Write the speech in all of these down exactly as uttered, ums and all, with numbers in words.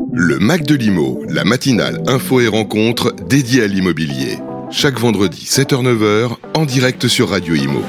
Le Mac de l'Imo, la matinale info et rencontre dédiée à l'immobilier. Chaque vendredi, sept heures neuf heures, en direct sur Radio Imo.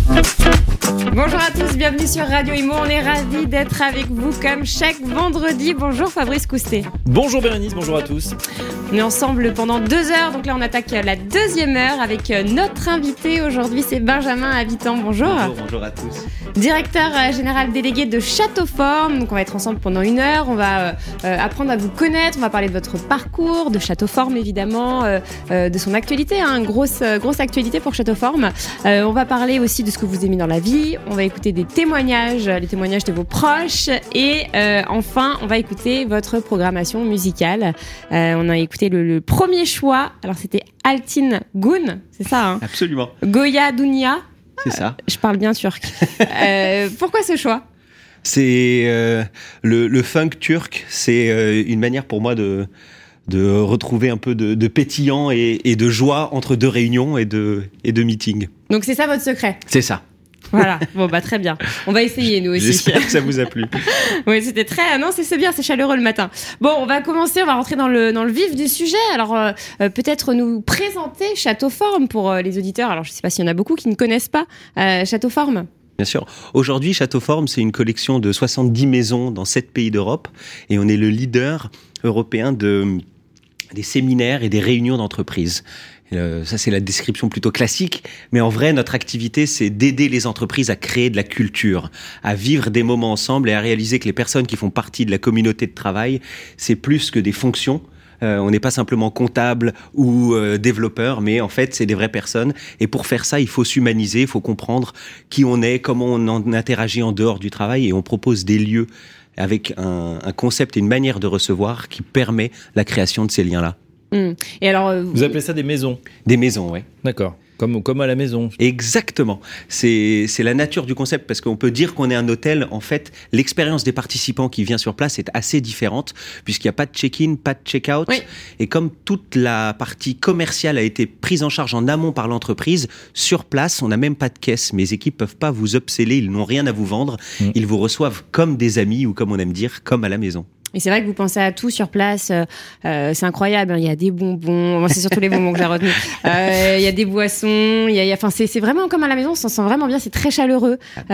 Bonjour à tous, bienvenue sur Radio Imo. On est ravis d'être avec vous comme chaque vendredi. Bonjour Fabrice Coustet. Bonjour Bérénice, bonjour à tous. On est ensemble pendant deux heures, donc là on attaque la deuxième heure avec notre invité. Aujourd'hui c'est Benjamin Habitant, bonjour. Bonjour, bonjour à tous. Directeur général délégué de Châteauforme. Donc on va être ensemble pendant une heure, on va euh, apprendre à vous connaître, on va parler de votre parcours, de Châteauforme évidemment, euh, euh, de son actualité, hein, grosse, grosse actualité pour Châteauforme. Euh, on va parler aussi de ce que vous aimez dans la vie, on va écouter des témoignages, les témoignages de vos proches et euh, enfin on va écouter votre programmation musicale. Euh, on a écouté le, le premier choix, alors c'était Altin Gun, c'est ça hein? Absolument. Goya Dunya. C'est ça. Je parle bien turc. euh, pourquoi ce choix ? C'est euh, le, le funk turc, c'est euh, une manière pour moi de, de retrouver un peu de, de pétillant et, et de joie entre deux réunions et de, et de meetings. Donc c'est ça votre secret ? C'est ça. Voilà, bon bah très bien. On va essayer nous aussi. J'espère que ça vous a plu. Oui, c'était très... Non, c'est, c'est bien, c'est chaleureux le matin. Bon, on va commencer, on va rentrer dans le, dans le vif du sujet. Alors, euh, euh, peut-être nous présenter Châteauforme pour euh, les auditeurs. Alors, je ne sais pas s'il y en a beaucoup qui ne connaissent pas euh, Châteauforme. Bien sûr. Aujourd'hui, Châteauforme, c'est une collection de soixante-dix maisons dans sept pays d'Europe. Et on est le leader européen de, des séminaires et des réunions d'entreprises. Euh, ça, c'est la description plutôt classique. Mais en vrai, notre activité, c'est d'aider les entreprises à créer de la culture, à vivre des moments ensemble et à réaliser que les personnes qui font partie de la communauté de travail, c'est plus que des fonctions. Euh, on n'est pas simplement comptable ou euh, développeur, mais en fait, c'est des vraies personnes. Et pour faire ça, il faut s'humaniser, il faut comprendre qui on est, comment on en interagit en dehors du travail. Et on propose des lieux avec un, un concept et une manière de recevoir qui permet la création de ces liens-là. Mmh. Et alors, euh, vous appelez ça des maisons ? Des maisons, oui. D'accord. Comme, comme à la maison. Exactement. C'est, c'est la nature du concept parce qu'on peut dire qu'on est un hôtel. En fait, l'expérience des participants qui vient sur place est assez différente puisqu'il n'y a pas de check-in, pas de check-out. Oui. Et comme toute la partie commerciale a été prise en charge en amont par l'entreprise, sur place, on n'a même pas de caisse. Mes équipes peuvent pas vous upseller, ils n'ont rien à vous vendre. Mmh. Ils vous reçoivent comme des amis ou comme on aime dire, comme à la maison. Et c'est vrai que vous pensez à tout sur place, euh, c'est incroyable, hein. Il y a des bonbons, c'est surtout les bonbons que j'ai retenus, euh, il y a des boissons, il y a, il y a, enfin, c'est, c'est vraiment comme à la maison, on s'en sent vraiment bien, c'est très chaleureux.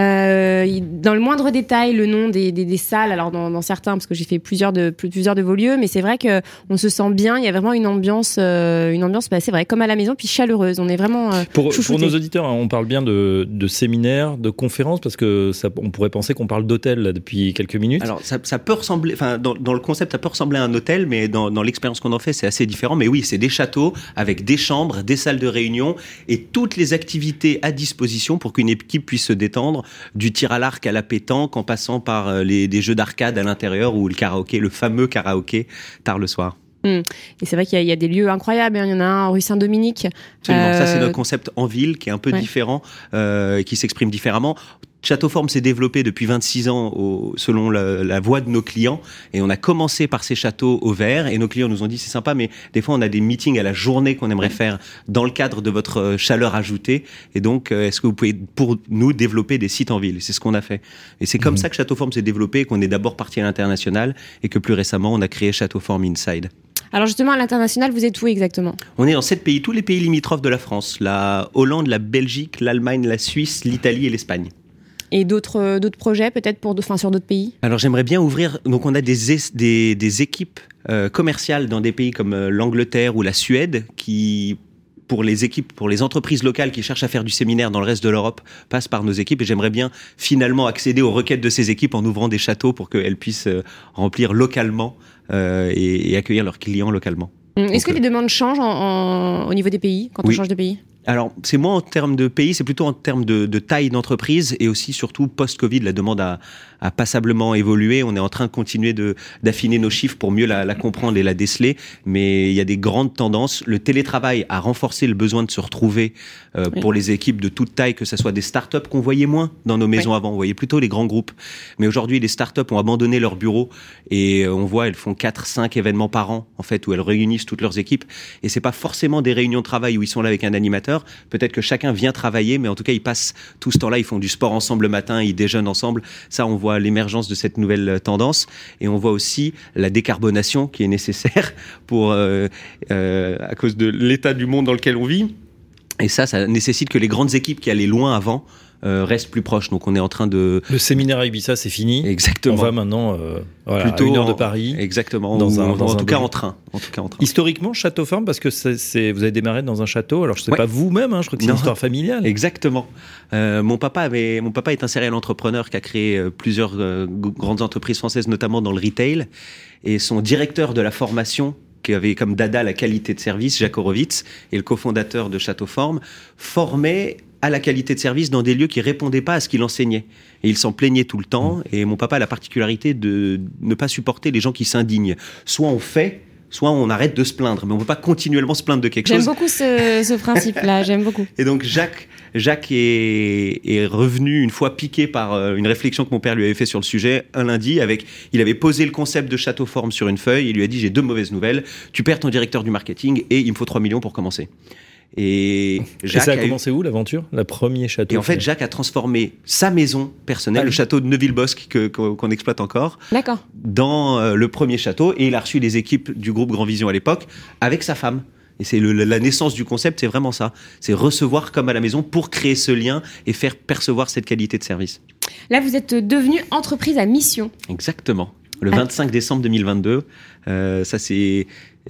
Euh, dans le moindre détail, le nom des, des, des salles, alors dans, dans certains, parce que j'ai fait plusieurs de, plusieurs de vos lieux, mais c'est vrai qu'on se sent bien, il y a vraiment une ambiance, euh, une ambiance bah, c'est vrai, comme à la maison, puis chaleureuse, on est vraiment euh, pour, pour nos auditeurs, hein, on parle bien de, de séminaires, de conférences, parce que ça, on pourrait penser qu'on parle d'hôtel là, depuis quelques minutes. Alors ça, ça peut ressembler, enfin Dans, dans le concept, ça peut ressembler à un hôtel, mais dans, dans l'expérience qu'on en fait, c'est assez différent. Mais oui, c'est des châteaux avec des chambres, des salles de réunion et toutes les activités à disposition pour qu'une équipe puisse se détendre, du tir à l'arc à la pétanque, en passant par les, des jeux d'arcade à l'intérieur ou le karaoké, le fameux karaoké, tard le soir. Mmh. Et c'est vrai qu'il y a, il y a des lieux incroyables. Il y en a un rue Saint-Dominique. Absolument. Euh... Ça, c'est notre concept en ville qui est un peu ouais. différent, euh, qui s'exprime différemment. Châteauforme s'est développé depuis vingt-six ans au, selon la, la voix de nos clients et on a commencé par ces châteaux au vert et nos clients nous ont dit c'est sympa mais des fois on a des meetings à la journée qu'on aimerait faire dans le cadre de votre chaleur ajoutée et donc est-ce que vous pouvez pour nous développer des sites en ville? C'est ce qu'on a fait et c'est comme mmh. ça que Châteauforme s'est développé, qu'on est d'abord parti à l'international et que plus récemment on a créé Châteauforme Inside. Alors justement, à l'international, vous êtes où exactement ? On est dans sept pays, tous les pays limitrophes de la France, la Hollande, la Belgique, l'Allemagne, la Suisse, l'Italie et l'Espagne. Et d'autres, d'autres projets peut-être pour, enfin, sur d'autres pays ? Alors j'aimerais bien ouvrir, donc on a des, des, des équipes euh, commerciales dans des pays comme euh, l'Angleterre ou la Suède qui... pour les équipes, pour les entreprises locales qui cherchent à faire du séminaire dans le reste de l'Europe, passent par nos équipes et j'aimerais bien finalement accéder aux requêtes de ces équipes en ouvrant des châteaux pour qu'elles puissent euh, remplir localement euh, et, et accueillir leurs clients localement. Est-ce Donc, que les demandes changent en, en, au niveau des pays, quand oui. on change de pays ? Alors, c'est moins en termes de pays, c'est plutôt en termes de, de taille d'entreprise et aussi, surtout, post-Covid, la demande a, a passablement évolué. On est en train de continuer de, d'affiner nos chiffres pour mieux la, la comprendre et la déceler. Mais il y a des grandes tendances. Le télétravail a renforcé le besoin de se retrouver euh, oui. pour les équipes de toute taille, que ce soit des startups qu'on voyait moins dans nos maisons oui. avant. On voyait plutôt les grands groupes. Mais aujourd'hui, les startups ont abandonné leurs bureaux et on voit, elles font quatre, cinq événements par an, en fait, où elles réunissent toutes leurs équipes. Et c'est pas forcément des réunions de travail où ils sont là avec un animateur. entrepreneurs. Peut-être que chacun vient travailler, mais en tout cas, ils passent tout ce temps-là, ils font du sport ensemble le matin, ils déjeunent ensemble. Ça, on voit l'émergence de cette nouvelle tendance. Et on voit aussi la décarbonation qui est nécessaire pour, euh, euh, à cause de l'état du monde dans lequel on vit. Et ça, ça nécessite que les grandes équipes qui allaient loin avant euh, restent plus proches. Donc, on est en train de... Le séminaire à Ibiza, c'est fini. Exactement. On va maintenant euh, voilà, plutôt à une heure en... de Paris. Exactement. Dans ou, un, dans en, un tout cas, bon... en train. en tout cas en train. Historiquement, Château Forme, parce que c'est, c'est, vous avez démarré dans un château. Alors, je ne sais ouais. pas vous-même, hein, je crois que c'est non. une histoire familiale. Exactement. Euh, mon papa avait, mon papa est un serial entrepreneur qui a créé euh, plusieurs euh, grandes entreprises françaises, notamment dans le retail. Et son directeur de la formation, qui avait comme dada la qualité de service, Jacques Horowitz, et le cofondateur de Château Forme, formait à la qualité de service dans des lieux qui répondaient pas à ce qu'il enseignait. Et il s'en plaignait tout le temps. Et mon papa a la particularité de ne pas supporter les gens qui s'indignent. Soit on fait, soit on arrête de se plaindre. Mais on ne peut pas continuellement se plaindre de quelque j'aime chose. J'aime beaucoup ce, ce principe-là, j'aime beaucoup. Et donc Jacques, Jacques est, est revenu une fois piqué par une réflexion que mon père lui avait fait sur le sujet un lundi. Avec, il avait posé le concept de Château Forme sur une feuille. Il lui a dit, j'ai deux mauvaises nouvelles. Tu perds ton directeur du marketing et il me faut trois millions pour commencer. Et, Jacques et ça a, a commencé eu... où l'aventure? La première château. Et en fait, Jacques a transformé sa maison personnelle, ah, le château de Neuville-Bosque que, qu'on, qu'on exploite encore, D'accord. dans euh, le premier château. Et il a reçu les équipes du groupe Grand Vision à l'époque avec sa femme. Et c'est le, la naissance du concept, c'est vraiment ça. C'est recevoir comme à la maison pour créer ce lien et faire percevoir cette qualité de service. Là, vous êtes devenu entreprise à mission. Exactement. Le ah. vingt-cinq décembre deux mille vingt-deux, euh, ça c'est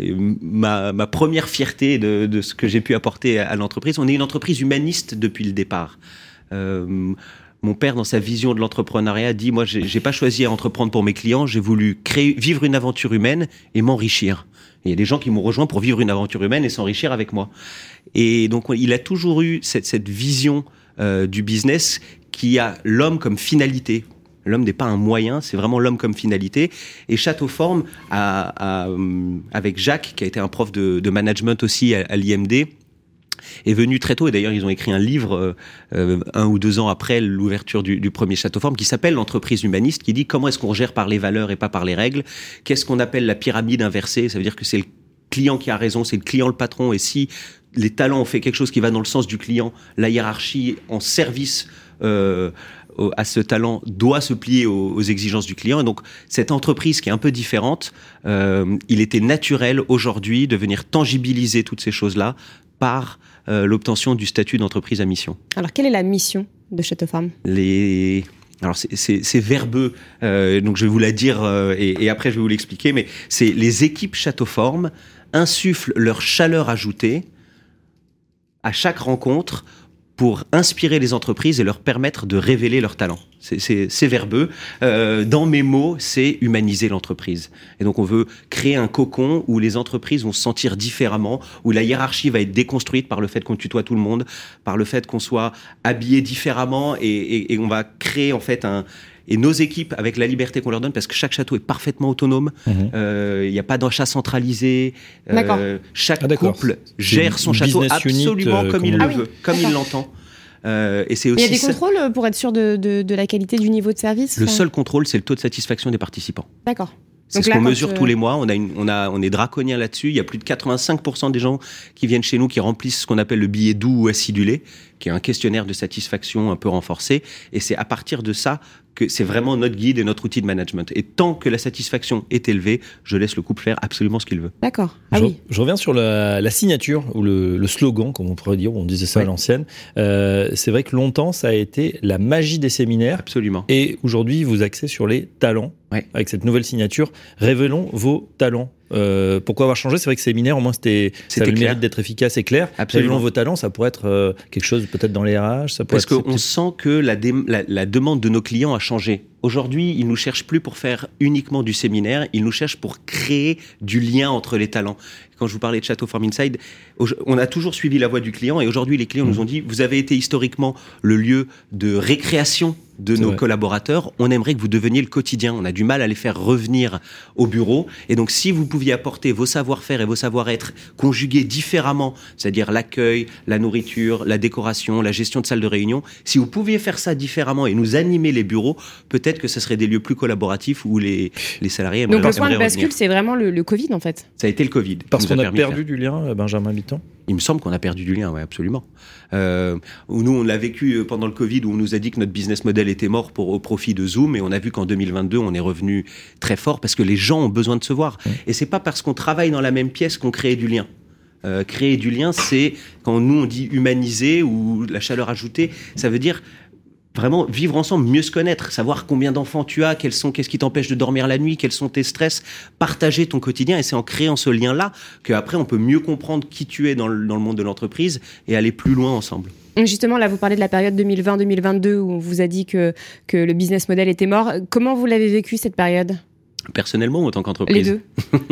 ma, ma première fierté de, de ce que j'ai pu apporter à, à l'entreprise. On est une entreprise humaniste depuis le départ. Euh, mon père, dans sa vision de l'entrepreneuriat, dit « Moi, j'ai, j'ai pas choisi à entreprendre pour mes clients, j'ai voulu créer, vivre une aventure humaine et m'enrichir. » Il y a des gens qui m'ont rejoint pour vivre une aventure humaine et s'enrichir avec moi. Et donc, il a toujours eu cette, cette vision euh, du business qui a l'homme comme finalité. L'homme n'est pas un moyen, c'est vraiment l'homme comme finalité. Et Château Forme, a, a, avec Jacques, qui a été un prof de, de management aussi à, à l'I M D, est venu très tôt. Et d'ailleurs, ils ont écrit un livre euh, un ou deux ans après l'ouverture du, du premier Château Forme qui s'appelle l'entreprise humaniste, qui dit comment est-ce qu'on gère par les valeurs et pas par les règles. Qu'est-ce qu'on appelle la pyramide inversée? Ça veut dire que c'est le client qui a raison, c'est le client le patron. Et si les talents ont fait quelque chose qui va dans le sens du client, la hiérarchie en service euh, à ce talent doit se plier aux, aux exigences du client. Et donc, cette entreprise qui est un peu différente, euh, il était naturel aujourd'hui de venir tangibiliser toutes ces choses-là par euh, l'obtention du statut d'entreprise à mission. Alors, quelle est la mission de Château Forme? Les... Alors, c'est, c'est, c'est verbeux, euh, donc je vais vous la dire euh, et, et après je vais vous l'expliquer, mais c'est les équipes Château Forme insufflent leur chaleur ajoutée à chaque rencontre pour inspirer les entreprises et leur permettre de révéler leurs talents. C'est, c'est, c'est verbeux. Euh, dans mes mots, c'est humaniser l'entreprise. Et donc, on veut créer un cocon où les entreprises vont se sentir différemment, où la hiérarchie va être déconstruite par le fait qu'on tutoie tout le monde, par le fait qu'on soit habillé différemment, et, et, et on va créer en fait un... Et nos équipes, avec la liberté qu'on leur donne, parce que chaque château est parfaitement autonome, il mmh. euh, n'y a pas d'achat centralisé, euh, chaque ah, couple gère son château absolument unit, euh, comme il le ah, veut, oui. comme d'accord. il l'entend. Euh, et c'est aussi il y a des contrôles pour être sûr de, de, de la qualité du niveau de service? Le seul contrôle, c'est le taux de satisfaction des participants. D'accord. C'est Donc ce là, qu'on mesure euh... tous les mois. On a, une, on a, on est draconien là-dessus. Il y a plus de quatre-vingt-cinq pour cent des gens qui viennent chez nous qui remplissent ce qu'on appelle le billet doux ou acidulé, qui est un questionnaire de satisfaction un peu renforcé. Et c'est à partir de ça que c'est vraiment notre guide et notre outil de management. Et tant que la satisfaction est élevée, je laisse le couple faire absolument ce qu'il veut. D'accord. Ah je, oui. je reviens sur la, la signature ou le, le slogan, comme on pourrait dire, on disait ça oui. à l'ancienne. Euh, c'est vrai que longtemps, ça a été la magie des séminaires. Absolument. Et aujourd'hui, vous axez sur les talents. Ouais. Avec cette nouvelle signature, révélons vos talents. Euh, pourquoi avoir changé? C'est vrai que séminaire, au moins, c'était, ça avait le mérite d'être efficace et clair. Absolument. Révélons vos talents, ça pourrait être euh, quelque chose peut-être dans les R H. Ça pourrait Parce être... qu'on sent que la, dé- la, la demande de nos clients a changé. Aujourd'hui, ils ne nous cherchent plus pour faire uniquement du séminaire, ils nous cherchent pour créer du lien entre les talents. Quand je vous parlais de Château Forme Inside, on a toujours suivi la voie du client et aujourd'hui, les clients mmh. nous ont dit, vous avez été historiquement le lieu de récréation de C'est nos vrai. collaborateurs, on aimerait que vous deveniez le quotidien. On a du mal à les faire revenir au bureau. Et donc, si vous pouviez apporter vos savoir-faire et vos savoir-être conjugués différemment, c'est-à-dire l'accueil, la nourriture, la décoration, la gestion de salle de réunion, si vous pouviez faire ça différemment et nous animer les bureaux, peut-être peut-être que ce serait des lieux plus collaboratifs où les, les salariés aimeraient Donc le point de bascule, revenir. c'est vraiment le, le Covid en fait. Ça a été le Covid. Parce qu'on a, a perdu du lien, Benjamin Bittan. Il me semble qu'on a perdu du lien, oui, absolument. Euh, nous, on l'a vécu pendant le Covid, où on nous a dit que notre business model était mort pour, au profit de Zoom, et on a vu qu'en deux mille vingt-deux, on est revenu très fort parce que les gens ont besoin de se voir. Mmh. Et c'est pas parce qu'on travaille dans la même pièce qu'on crée du lien. Euh, créer du lien, c'est quand nous on dit humaniser ou la chaleur ajoutée, ça veut dire vraiment vivre ensemble, mieux se connaître, savoir combien d'enfants tu as, quels sont, qu'est-ce qui t'empêche de dormir la nuit, quels sont tes stress, partager ton quotidien. Et c'est en créant ce lien-là qu'après on peut mieux comprendre qui tu es dans le, dans le monde de l'entreprise et aller plus loin ensemble. Justement, là, vous parlez de la période deux mille vingt deux mille vingt-deux où on vous a dit que, que le business model était mort. Comment vous l'avez vécu, cette période ? Personnellement ou en tant qu'entreprise ? Les deux.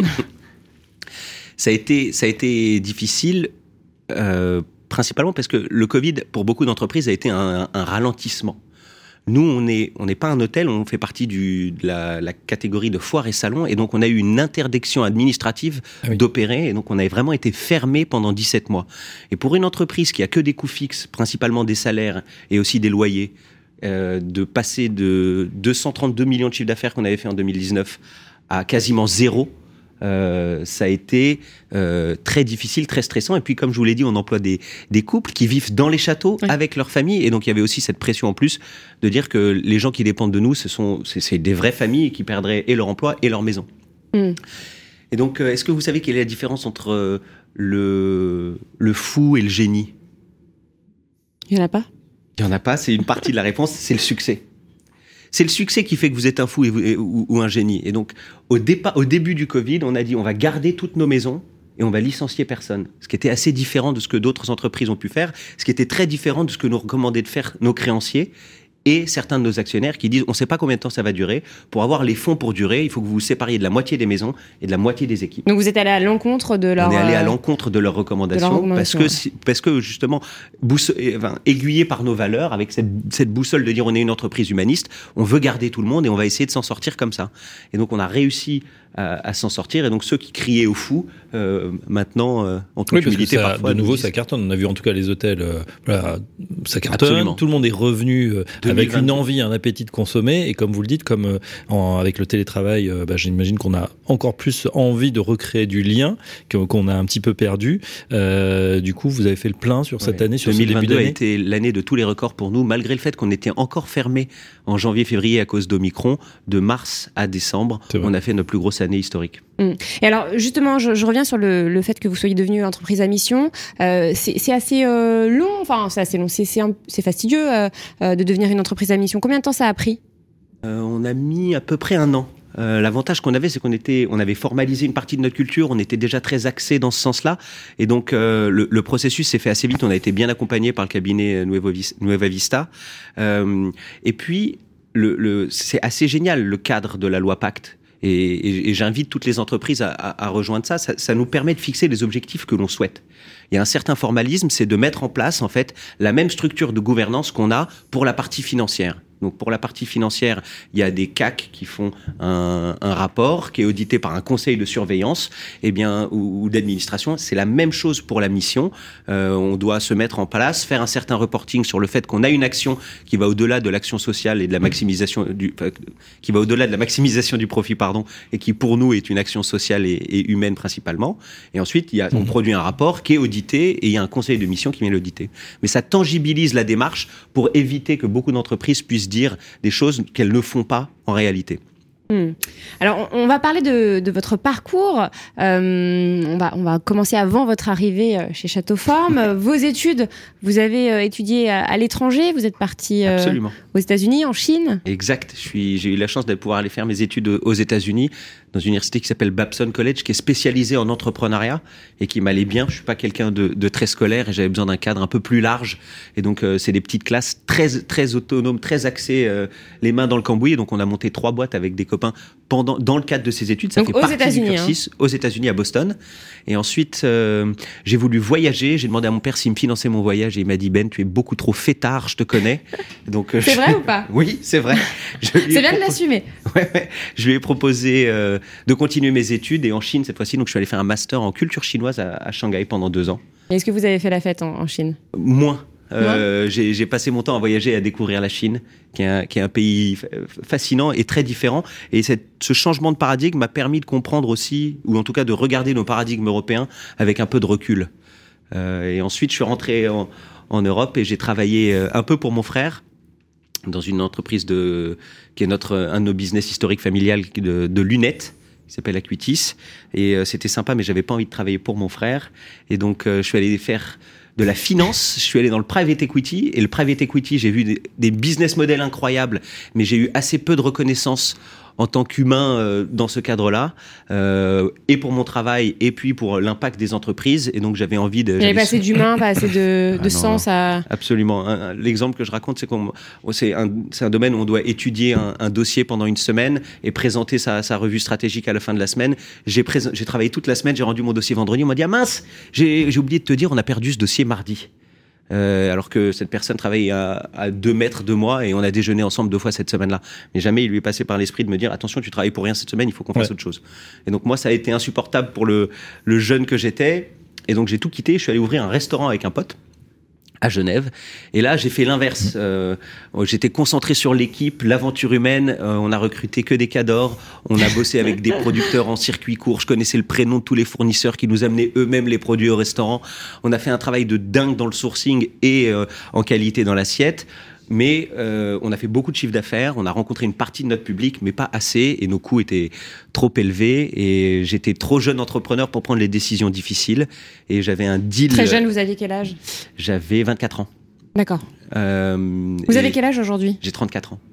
Ça a été, ça a été difficile, euh, principalement parce que le Covid, pour beaucoup d'entreprises, a été un, un ralentissement. Nous, on n'est on n'est pas un hôtel, on fait partie du, de la, la catégorie de foires et salons, et donc on a eu une interdiction administrative ah oui. d'opérer, et donc on a vraiment été fermé pendant dix-sept mois. Et pour une entreprise qui a que des coûts fixes, principalement des salaires et aussi des loyers, euh, de passer de deux cent trente-deux millions de chiffre d'affaires qu'on avait fait en deux mille dix-neuf à quasiment zéro, Euh, ça a été euh, très difficile, très stressant. Et puis, comme je vous l'ai dit, on emploie des, des couples qui vivent dans les châteaux oui. avec leur famille. Et donc, il y avait aussi cette pression en plus de dire que les gens qui dépendent de nous, ce sont, c'est, c'est des vraies familles qui perdraient et leur emploi et leur maison. Mm. Et donc, euh, est-ce que vous savez quelle est la différence entre euh, le, le fou et le génie ? Il n'y en a pas ? Il n'y en a pas. C'est une partie de la réponse, c'est le succès. C'est le succès qui fait que vous êtes un fou et vous, et, ou, ou un génie. Et donc, au, dépa- au début du Covid, on a dit on va garder toutes nos maisons et on va licencier personne. Ce qui était assez différent de ce que d'autres entreprises ont pu faire, ce qui était très différent de ce que nous recommandaient de faire nos créanciers et certains de nos actionnaires qui disent on ne sait pas combien de temps ça va durer. Pour avoir les fonds pour durer, il faut que vous vous sépariez de la moitié des maisons et de la moitié des équipes. Donc vous êtes allé à l'encontre de leur... On est allé à l'encontre de leurs recommandations, de leurs recommandations parce, que, ouais. parce que justement, bousse, enfin, aiguillés par nos valeurs, avec cette, cette boussole de dire on est une entreprise humaniste, on veut garder tout le monde et on va essayer de s'en sortir comme ça. Et donc on a réussi à, à s'en sortir. Et donc ceux qui criaient au fou, euh, maintenant, euh, en toute oui, humilité ça, parfois... De nouveau, ça cartonne. On a vu en tout cas les hôtels, euh, voilà, ça cartonne. Absolument. Tout le monde est revenu euh, avec une envie, un appétit de consommer. Et comme vous le dites, comme euh, en, avec le télétravail, euh, bah, j'imagine qu'on a encore plus envie de recréer du lien qu'on a un petit peu perdu. Euh, du coup, vous avez fait le plein sur cette ouais. année, sur deux mille vingt-deux ce début d'année. A été l'année de tous les records pour nous, malgré le fait qu'on était encore fermé en janvier-février à cause d'Omicron. De mars à décembre, on a fait notre plus grosse année historique. Mmh. Et alors, justement, je, je reviens sur le, le fait que vous soyez devenu entreprise à mission. Euh, c'est, c'est assez euh, long, enfin, c'est assez long, c'est, c'est, un, c'est fastidieux euh, euh, de devenir une entreprise à mission. Combien de temps ça a pris ? euh, On a mis à peu près un an. Euh, l'avantage qu'on avait, c'est qu'on était, on avait formalisé une partie de notre culture, on était déjà très axé dans ce sens-là, et donc euh, le, le processus s'est fait assez vite. On a été bien accompagné par le cabinet Nueva Vista, euh, et puis le, le, c'est assez génial le cadre de la loi Pacte. Et, et, et j'invite toutes les entreprises à, à, à rejoindre ça. ça. Ça nous permet de fixer les objectifs que l'on souhaite. Il y a un certain formalisme, c'est de mettre en place en fait la même structure de gouvernance qu'on a pour la partie financière. Donc pour la partie financière, il y a des C A C qui font un, un rapport qui est audité par un conseil de surveillance, eh bien ou, ou d'administration. C'est la même chose pour la mission. Euh, on doit se mettre en place, faire un certain reporting sur le fait qu'on a une action qui va au-delà de l'action sociale et de la maximisation du, enfin, qui va au-delà de la maximisation du profit, pardon, et qui pour nous est une action sociale et, et humaine principalement. Et ensuite, il y a, on produit un rapport qui est audité et il y a un conseil de mission qui vient l'auditer. Mais ça tangibilise la démarche pour éviter que beaucoup d'entreprises puissent dire des choses qu'elles ne font pas en réalité. Mmh. Alors, on, on va parler de, de votre parcours. Euh, on, va, on va commencer avant votre arrivée chez Château Forme. Vos études, vous avez euh, étudié à, à l'étranger. Vous êtes parti euh, aux États-Unis, en Chine. Exact. Je suis, j'ai eu la chance de pouvoir aller faire mes études aux États-Unis dans une université qui s'appelle Babson College, qui est spécialisée en entrepreneuriat et qui m'allait bien. Je suis pas quelqu'un de, de très scolaire et j'avais besoin d'un cadre un peu plus large. Et donc, euh, c'est des petites classes très, très autonomes, très axées, euh, les mains dans le cambouis. Et donc, on a monté trois boîtes avec des copains pendant, dans le cadre de ces études. Ça donc fait aux partie États-Unis, du cursus hein. Aux États-Unis, à Boston. Et ensuite, euh, j'ai voulu voyager. J'ai demandé à mon père s'il me finançait mon voyage et il m'a dit, Ben, tu es beaucoup trop fêtard, je te connais. Donc, euh, c'est je... vrai ou pas? Oui, c'est vrai. Je c'est bien propos... de l'assumer. Ouais, ouais. Je lui ai proposé euh, de continuer mes études et en Chine cette fois-ci. Donc, je suis allé faire un master en culture chinoise à, à Shanghai pendant deux ans. Et est-ce que vous avez fait la fête en, en Chine? Moins. Euh, j'ai, j'ai passé mon temps à voyager et à découvrir la Chine, qui est un, qui est un pays fascinant et très différent. Et cette, ce changement de paradigme m'a permis de comprendre aussi, ou en tout cas de regarder nos paradigmes européens avec un peu de recul. Euh, et ensuite, je suis rentré en, en Europe et j'ai travaillé un peu pour mon frère dans une entreprise de, qui est notre, un de nos business historiques familiales de, de lunettes, qui s'appelle Acuitis. Et euh, c'était sympa, mais j'avais pas envie de travailler pour mon frère. Et donc, euh, je suis allé faire de la finance. Je suis allé dans le private equity. Et le private equity, j'ai vu des, des business models incroyables, mais j'ai eu assez peu de reconnaissance en tant qu'humain euh, dans ce cadre-là, euh, et pour mon travail, et puis pour l'impact des entreprises. Et donc, j'avais envie de... Il n'y avait pas assez d'humain, pas assez de, de ah, non, sens non. à... Absolument. Un, un, l'exemple que je raconte, c'est qu'on, c'est un, c'est un domaine où on doit étudier un, un dossier pendant une semaine et présenter sa, sa revue stratégique à la fin de la semaine. J'ai, pré- j'ai travaillé toute la semaine, j'ai rendu mon dossier vendredi. On m'a dit, ah mince, j'ai, j'ai oublié de te dire, on a perdu ce dossier mardi. Euh, alors que cette personne travaille à, à deux mètres de moi et on a déjeuné ensemble deux fois cette semaine-là. Mais jamais il lui est passé par l'esprit de me dire attention, tu travailles pour rien cette semaine, il faut qu'on fasse ouais. autre chose. Et donc moi, ça a été insupportable pour le, le jeune que j'étais. Et donc j'ai tout quitté. Je suis allé ouvrir un restaurant avec un pote à Genève. Et là, j'ai fait l'inverse. Euh, j'étais concentré sur l'équipe, l'aventure humaine. Euh, on a recruté que des cadors. On a bossé avec des producteurs en circuit court. Je connaissais le prénom de tous les fournisseurs qui nous amenaient eux-mêmes les produits au restaurant. On a fait un travail de dingue dans le sourcing et euh, en qualité dans l'assiette. Mais euh, on a fait beaucoup de chiffre d'affaires, on a rencontré une partie de notre public, mais pas assez, et nos coûts étaient trop élevés, et j'étais trop jeune entrepreneur pour prendre les décisions difficiles, et j'avais un deal... Très jeune, vous aviez quel âge ? J'avais vingt-quatre ans. D'accord. Euh, vous avez quel âge aujourd'hui ? J'ai trente-quatre ans.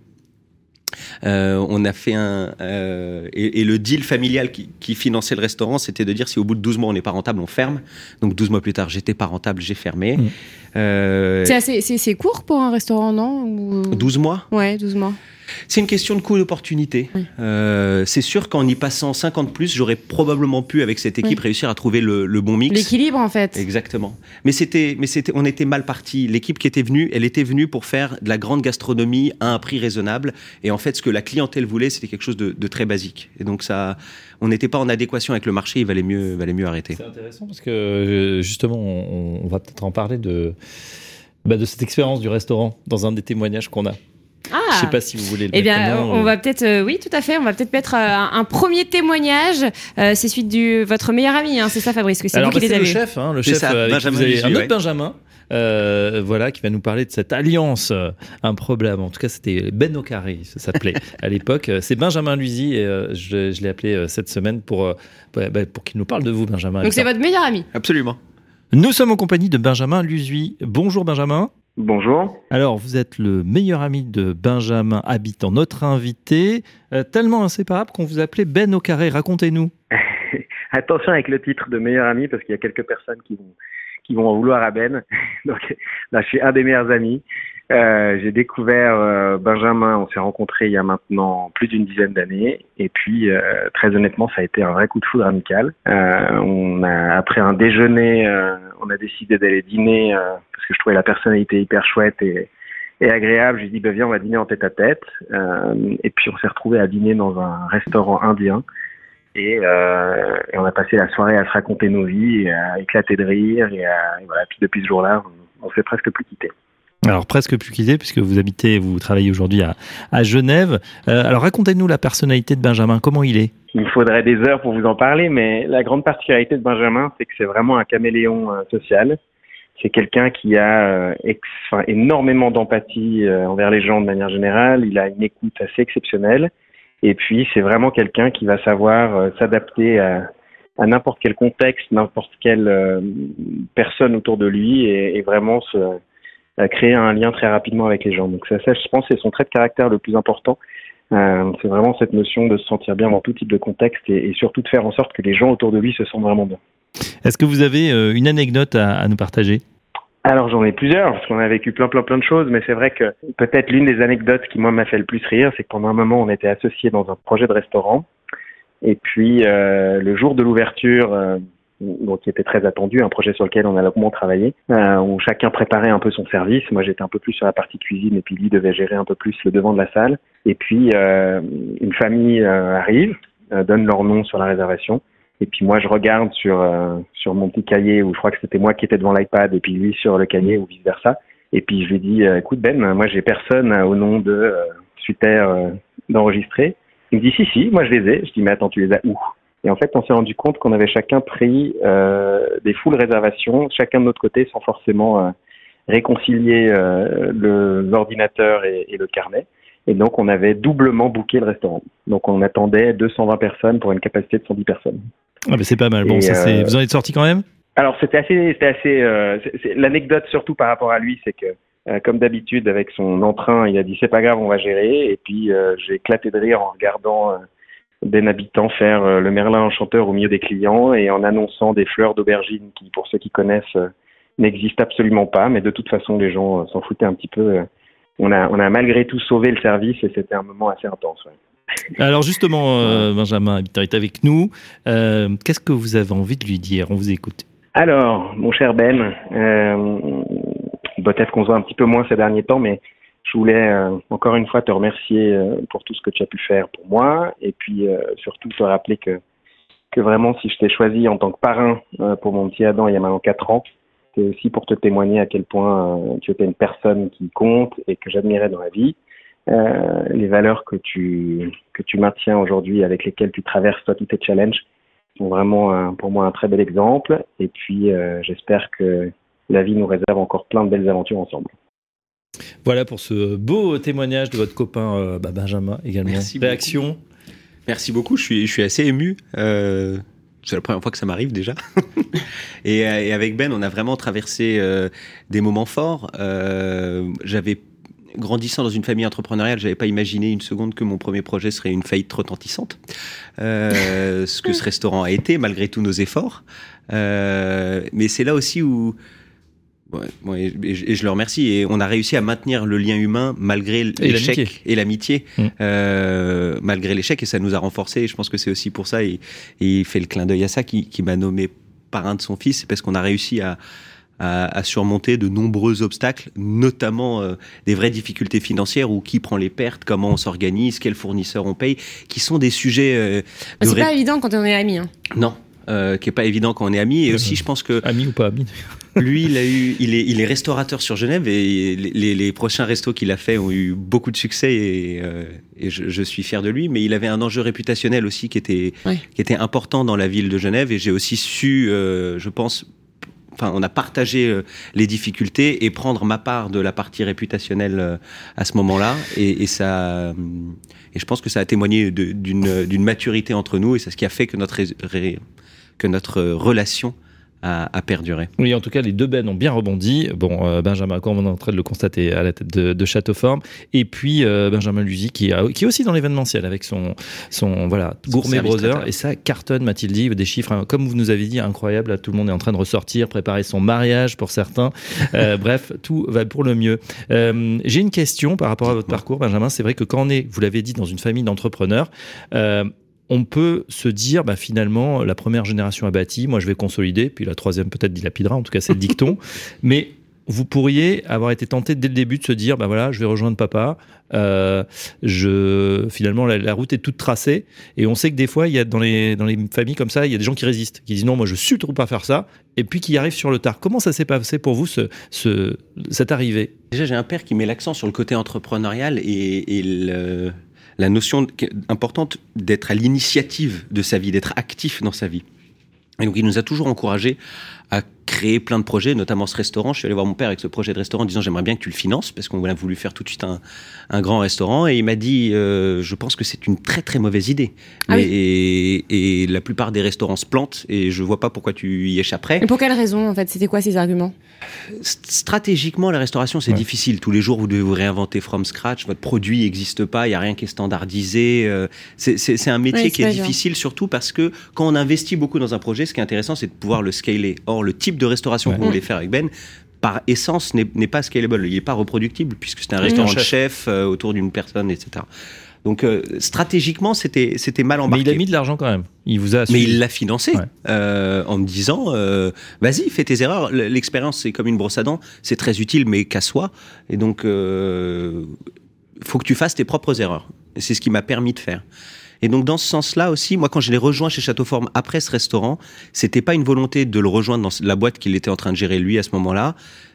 Euh, on a fait un euh, et, et le deal familial qui, qui finançait le restaurant, c'était de dire si au bout de douze mois on n'est pas rentable, on ferme. Donc douze mois plus tard, j'étais pas rentable, j'ai fermé. Mmh. Euh, c'est assez, c'est, c'est court pour un restaurant, non ? Ou... douze mois ? Ouais, douze mois. C'est une question de coût d'opportunité. Oui. Euh, c'est sûr qu'en y passant cinquante plus, j'aurais probablement pu, avec cette équipe, oui. réussir à trouver le, le bon mix. L'équilibre, en fait. Exactement. Mais c'était, mais c'était, on était mal parti. L'équipe qui était venue, elle était venue pour faire de la grande gastronomie à un prix raisonnable. Et en fait, ce que la clientèle voulait, c'était quelque chose de, de très basique. Et donc ça, on n'était pas en adéquation avec le marché. Il valait mieux, valait mieux arrêter. C'est intéressant parce que justement, on, on va peut-être en parler de, bah, de cette expérience du restaurant dans un des témoignages qu'on a. Ah. Je ne sais pas si vous voulez le Eh bien, mettre on, on va peut-être, euh, oui, tout à fait, on va peut-être mettre euh, un, un premier témoignage. Euh, c'est celui de votre meilleur ami, hein, c'est ça, Fabrice, que c'est Alors, vous qui bah, les c'est avez. le chef, hein, le chef, ça, avec Benjamin vous avez Luzu, un autre ouais. Benjamin, euh, voilà, qui va nous parler de cette alliance euh, improbable. En tout cas, c'était Ben au carré, ça s'appelait à l'époque. C'est Benjamin Luzy et euh, je, je l'ai appelé euh, cette semaine pour euh, bah, pour qu'il nous parle de vous, Benjamin. Donc c'est votre meilleur ami. Absolument. Nous sommes en compagnie de Benjamin Luzy. Bonjour Benjamin. Bonjour. Alors, vous êtes le meilleur ami de Benjamin Habitant, notre invité, euh, tellement inséparable qu'on vous appelait Ben au carré. Racontez-nous. Attention avec le titre de meilleur ami, parce qu'il y a quelques personnes qui vont, qui vont en vouloir à Ben. Donc là, je suis un des meilleurs amis. Euh, j'ai découvert euh, Benjamin, on s'est rencontrés il y a maintenant plus d'une dizaine d'années, et puis euh, très honnêtement, ça a été un vrai coup de foudre amical. Euh, on a, après un déjeuner, euh, on a décidé d'aller dîner, euh, parce que je trouvais la personnalité hyper chouette et, et agréable. J'ai dit, bah, viens, on va dîner en tête à tête, euh, et puis on s'est retrouvés à dîner dans un restaurant indien. Et, euh, et on a passé la soirée à se raconter nos vies, et à éclater de rire, et, à, et voilà. Puis depuis ce jour-là, on, on s'est presque plus quitté. Alors presque plus quitté puisque vous habitez, vous travaillez aujourd'hui à, à Genève. Euh, alors racontez-nous la personnalité de Benjamin, comment il est ? Il me faudrait des heures pour vous en parler, mais la grande particularité de Benjamin, c'est que c'est vraiment un caméléon euh, social. C'est quelqu'un qui a euh, ex, enfin, énormément d'empathie euh, envers les gens de manière générale. Il a une écoute assez exceptionnelle. Et puis c'est vraiment quelqu'un qui va savoir euh, s'adapter à, à n'importe quel contexte, n'importe quelle euh, personne autour de lui, et, et vraiment se à créer un lien très rapidement avec les gens. Donc ça, ça je pense, c'est son trait de caractère le plus important. Euh, c'est vraiment cette notion de se sentir bien dans tout type de contexte et, et surtout de faire en sorte que les gens autour de lui se sentent vraiment bien. Est-ce que vous avez euh, une anecdote à, à nous partager ? Alors j'en ai plusieurs, parce qu'on a vécu plein plein plein de choses, mais c'est vrai que peut-être l'une des anecdotes qui moi m'a fait le plus rire, c'est que pendant un moment on était associés dans un projet de restaurant, et puis euh, le jour de l'ouverture, euh, donc qui était très attendu, un projet sur lequel on a longuement travaillé, euh, où chacun préparait un peu son service. Moi, j'étais un peu plus sur la partie cuisine, et puis lui devait gérer un peu plus le devant de la salle. Et puis, euh, une famille euh, arrive, euh, donne leur nom sur la réservation, et puis moi, je regarde sur euh, sur mon petit cahier, où je crois que c'était moi qui étais devant l'iPad, et puis lui sur le cahier, ou vice-versa. Et puis je lui ai dit, euh, écoute Ben, moi j'ai personne au nom de euh, Suter euh, d'enregistrer. Il me dit, si, si, moi je les ai. Je dis, mais attends, tu les as où? Et en fait, on s'est rendu compte qu'on avait chacun pris euh, des full réservations, chacun de notre côté, sans forcément euh, réconcilier euh, le, l'ordinateur et, et le carnet. Et donc, on avait doublement booké le restaurant. Donc, on attendait deux cent vingt personnes pour une capacité de cent dix personnes. Ah, mais c'est pas mal. Bon, et ça, euh, c'est... vous en êtes sorti quand même? Alors, c'était assez... C'était assez euh, c'est, c'est, l'anecdote, surtout par rapport à lui, c'est que, euh, comme d'habitude, avec son entrain, il a dit, c'est pas grave, on va gérer. Et puis, euh, j'ai éclaté de rire en regardant euh, Ben Habitant faire euh, le Merlin enchanteur au milieu des clients et en annonçant des fleurs d'aubergine qui, pour ceux qui connaissent, euh, n'existent absolument pas. Mais de toute façon, les gens euh, s'en foutaient un petit peu. Euh, On a, on a malgré tout sauvé le service et c'était un moment assez intense. Ouais. Alors justement, euh, Benjamin Habitant est avec nous. Euh, qu'est-ce que vous avez envie de lui dire? On vous écoute. Alors, mon cher Ben, euh, peut-être qu'on se voit un petit peu moins ces derniers temps, mais je voulais euh, encore une fois te remercier euh, pour tout ce que tu as pu faire pour moi et puis euh, surtout te rappeler que, que vraiment si je t'ai choisi en tant que parrain euh, pour mon petit Adam il y a maintenant quatre ans, c'est aussi pour te témoigner à quel point euh, tu étais une personne qui compte et que j'admirais dans la vie. Euh, les valeurs que tu que tu maintiens aujourd'hui, avec lesquelles tu traverses toi tous tes challenges, sont vraiment un, pour moi un très bel exemple. Et puis euh, j'espère que la vie nous réserve encore plein de belles aventures ensemble. Voilà pour ce beau témoignage de votre copain euh, bah Benjamin également. Merci Réaction beaucoup. Merci beaucoup. Je suis je suis assez ému. Euh... C'est la première fois que ça m'arrive déjà. et, et avec Ben, on a vraiment traversé euh, des moments forts. Euh, j'avais grandissant dans une famille entrepreneuriale, j'avais pas imaginé une seconde que mon premier projet serait une faillite retentissante. Euh, ce que ce restaurant a été, malgré tous nos efforts. Euh, mais c'est là aussi où Ouais, ouais, et, je, et je le remercie. Et on a réussi à maintenir le lien humain malgré l'échec et l'amitié, et l'amitié mmh. euh, malgré l'échec. Et ça nous a renforcés. Et je pense que c'est aussi pour ça. Et, et il fait le clin d'œil à ça qui, qui m'a nommé parrain de son fils. C'est parce qu'on a réussi à, à, à surmonter de nombreux obstacles, notamment euh, des vraies difficultés financières ou qui prend les pertes, comment on s'organise, quels fournisseurs on paye, qui sont des sujets. Euh, de c'est ré... pas évident quand on est amis. Hein. Non. Euh, qui est pas évident quand on est amis. Et aussi, je pense que ami ou pas ami. Lui, il a eu, il est, il est restaurateur sur Genève et les, les, les prochains restos qu'il a fait ont eu beaucoup de succès et, euh, et je, je suis fier de lui. Mais il avait un enjeu réputationnel aussi qui était, ouais. qui était important dans la ville de Genève et j'ai aussi su, euh, je pense. Enfin, on a partagé euh, les difficultés et prendre ma part de la partie réputationnelle euh, à ce moment-là. Et, et ça, euh, et je pense que ça a témoigné de, d'une, d'une maturité entre nous et c'est ce qui a fait que notre ré, que notre relation a, a perduré. Oui, en tout cas, les deux Ben ont bien rebondi. Bon, euh, Benjamin, comme on est en train de le constater à la tête de, de Châteauforme, et puis euh, Benjamin Luzy qui, a, qui est aussi dans l'événementiel avec son, son voilà son Gourmet Brother, et ça cartonne, m'a-t-il dit, des chiffres, hein, comme vous nous avez dit, incroyables. Là, tout le monde est en train de ressortir, préparer son mariage pour certains. Euh, bref, tout va pour le mieux. Euh, j'ai une question par rapport à votre parcours, Benjamin. C'est vrai que quand on est, vous l'avez dit, dans une famille d'entrepreneurs, euh, on peut se dire, bah, finalement, la première génération a bâti, moi je vais consolider, puis la troisième peut-être dilapidera, en tout cas c'est le dicton. Mais vous pourriez avoir été tenté dès le début de se dire, bah voilà, je vais rejoindre papa. Euh, je, finalement, la, la route est toute tracée. Et on sait que des fois, il y a dans les, dans les familles comme ça, il y a des gens qui résistent, qui disent non, moi je ne supporte pas faire ça, et puis qui arrivent sur le tard. Comment ça s'est passé pour vous, ce, ce, cette arrivée? Déjà, j'ai un père qui met l'accent sur le côté entrepreneurial et, et le... la notion importante d'être à l'initiative de sa vie, d'être actif dans sa vie. Et donc, il nous a toujours encouragés à créer plein de projets, notamment ce restaurant. Je suis allé voir mon père avec ce projet de restaurant en disant j'aimerais bien que tu le finances parce qu'on a voulu faire tout de suite un, un grand restaurant. Et il m'a dit euh, je pense que c'est une très très mauvaise idée. Ah Mais, oui. et, et la plupart des restaurants se plantent et je vois pas pourquoi tu y échapperais. Et pour quelle raison en fait? C'était quoi ces arguments? Stratégiquement, la restauration, c'est ouais. difficile. Tous les jours, vous devez vous réinventer from scratch. Votre produit n'existe pas. Il n'y a rien qui est standardisé. Euh, c'est, c'est, c'est un métier oui, qui est sûr. difficile, surtout parce que quand on investit beaucoup dans un projet, ce qui est intéressant, c'est de pouvoir le scaler. Or, le type de restauration ouais. qu'on voulait faire avec Ben, par essence, n'est, n'est pas scalable. Il n'est pas reproductible puisque c'est un restaurant mmh. de chef euh, autour d'une personne, et cetera. Donc, euh, stratégiquement, c'était, c'était mal embarqué. Mais il a mis de l'argent quand même. Il vous a Mais il l'a financé ouais. euh, en me disant euh, vas-y, fais tes erreurs. L'expérience, c'est comme une brosse à dents. C'est très utile, mais qu'à soi. Et donc, euh, faut que tu fasses tes propres erreurs. Et c'est ce qui m'a permis de faire. Et donc, dans ce sens-là aussi, moi, quand je l'ai rejoint chez Châteauforme après ce restaurant, c'était pas une volonté de le rejoindre dans la boîte qu'il était en train de gérer lui à ce moment-là.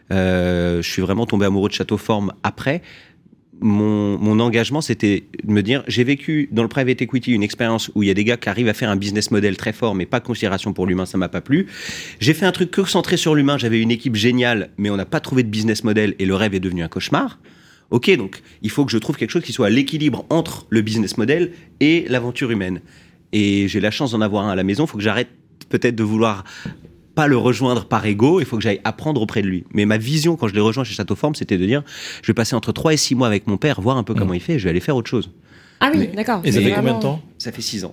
Euh, je suis vraiment tombé amoureux de Châteauforme après. Mon, mon engagement, c'était de me dire, j'ai vécu dans le private equity une expérience où il y a des gars qui arrivent à faire un business model très fort, mais pas de considération pour l'humain, ça m'a pas plu. J'ai fait un truc que centré sur l'humain, j'avais une équipe géniale, mais on n'a pas trouvé de business model et le rêve est devenu un cauchemar. Ok, donc il faut que je trouve quelque chose qui soit à l'équilibre entre le business model et l'aventure humaine. Et j'ai la chance d'en avoir un à la maison, il faut que j'arrête peut-être de vouloir pas le rejoindre par ego, il faut que j'aille apprendre auprès de lui. Mais ma vision, quand je l'ai rejoint chez Châteauforme, c'était de dire, je vais passer entre trois et six mois avec mon père, voir un peu mmh. comment il fait, et je vais aller faire autre chose. Ah oui, Mais, d'accord. Et ça fait combien de temps ? Ça fait six ans.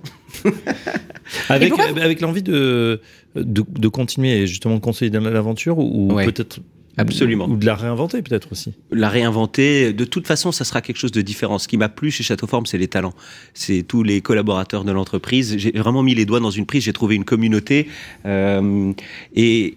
avec, avec l'envie de, de, de continuer et justement de consolider l'aventure, ou ouais. peut-être... Absolument. Ou de la réinventer peut-être aussi. La réinventer, de toute façon, ça sera quelque chose de différent. Ce qui m'a plu chez Châteauforme, c'est les talents. C'est tous les collaborateurs de l'entreprise. J'ai vraiment mis les doigts dans une prise, j'ai trouvé une communauté. Euh, et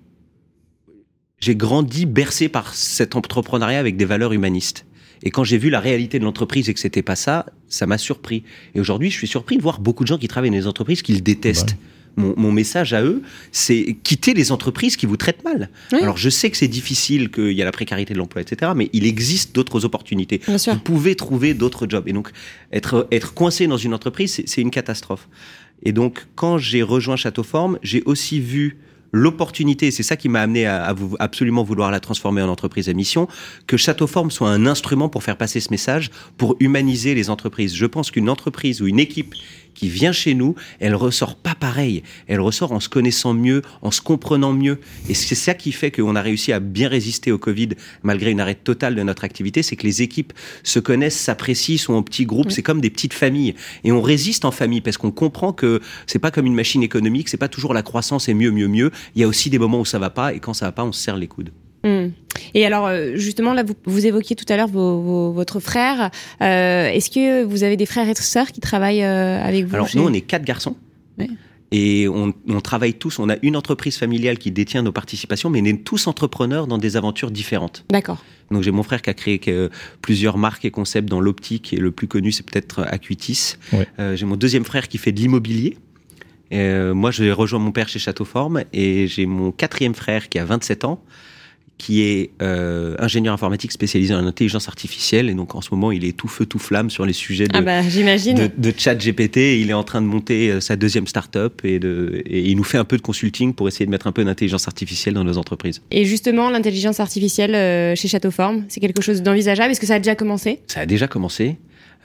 j'ai grandi bercé par cet entrepreneuriat avec des valeurs humanistes. Et quand j'ai vu la réalité de l'entreprise et que c'était pas ça, ça m'a surpris. Et aujourd'hui, je suis surpris de voir beaucoup de gens qui travaillent dans les entreprises qui le détestent. Ouais. Mon, mon message à eux, c'est quitter les entreprises qui vous traitent mal. Oui. Alors, je sais que c'est difficile, qu'il y a la précarité de l'emploi, et cetera, mais il existe d'autres opportunités. Bien sûr. Vous pouvez trouver d'autres jobs. Et donc, être, être coincé dans une entreprise, c'est, c'est une catastrophe. Et donc, quand j'ai rejoint Châteauforme, j'ai aussi vu l'opportunité, c'est ça qui m'a amené à, à vous, absolument vouloir la transformer en entreprise à mission, que Châteauforme soit un instrument pour faire passer ce message, pour humaniser les entreprises. Je pense qu'une entreprise ou une équipe qui vient chez nous, elle ressort pas pareil. Elle ressort en se connaissant mieux, en se comprenant mieux. Et c'est ça qui fait qu'on a réussi à bien résister au Covid, malgré une arrêt totale de notre activité, c'est que les équipes se connaissent, s'apprécient, sont en petits groupes, oui. C'est comme des petites familles. Et on résiste en famille, parce qu'on comprend que c'est pas comme une machine économique, c'est pas toujours la croissance et mieux, mieux, mieux. Il y a aussi des moments où ça va pas, et quand ça va pas, on se serre les coudes. Mmh. Et alors, justement, là, vous, vous évoquiez tout à l'heure vos, vos, votre frère. Euh, est-ce que vous avez des frères et sœurs qui travaillent euh, avec vous ? Alors, chez... nous, on est quatre garçons. Oui. Et on, on travaille tous. On a une entreprise familiale qui détient nos participations, mais on est tous entrepreneurs dans des aventures différentes. D'accord. Donc, j'ai mon frère qui a créé que, plusieurs marques et concepts dans l'optique. Et le plus connu, c'est peut-être Acuitis. Oui. Euh, j'ai mon deuxième frère qui fait de l'immobilier. Euh, moi, j'ai rejoint mon père chez Châteauforme. Et j'ai mon quatrième frère qui a vingt-sept ans. Qui est euh, ingénieur informatique spécialisé en intelligence artificielle. Et donc, en ce moment, il est tout feu, tout flamme sur les sujets de, ah bah, j'imagine. de, de chat G P T. Il est en train de monter euh, sa deuxième start-up et, de, et il nous fait un peu de consulting pour essayer de mettre un peu d'intelligence artificielle dans nos entreprises. Et justement, l'intelligence artificielle euh, chez Châteauforme, c'est quelque chose d'envisageable ? Est-ce que ça a déjà commencé ? Ça a déjà commencé.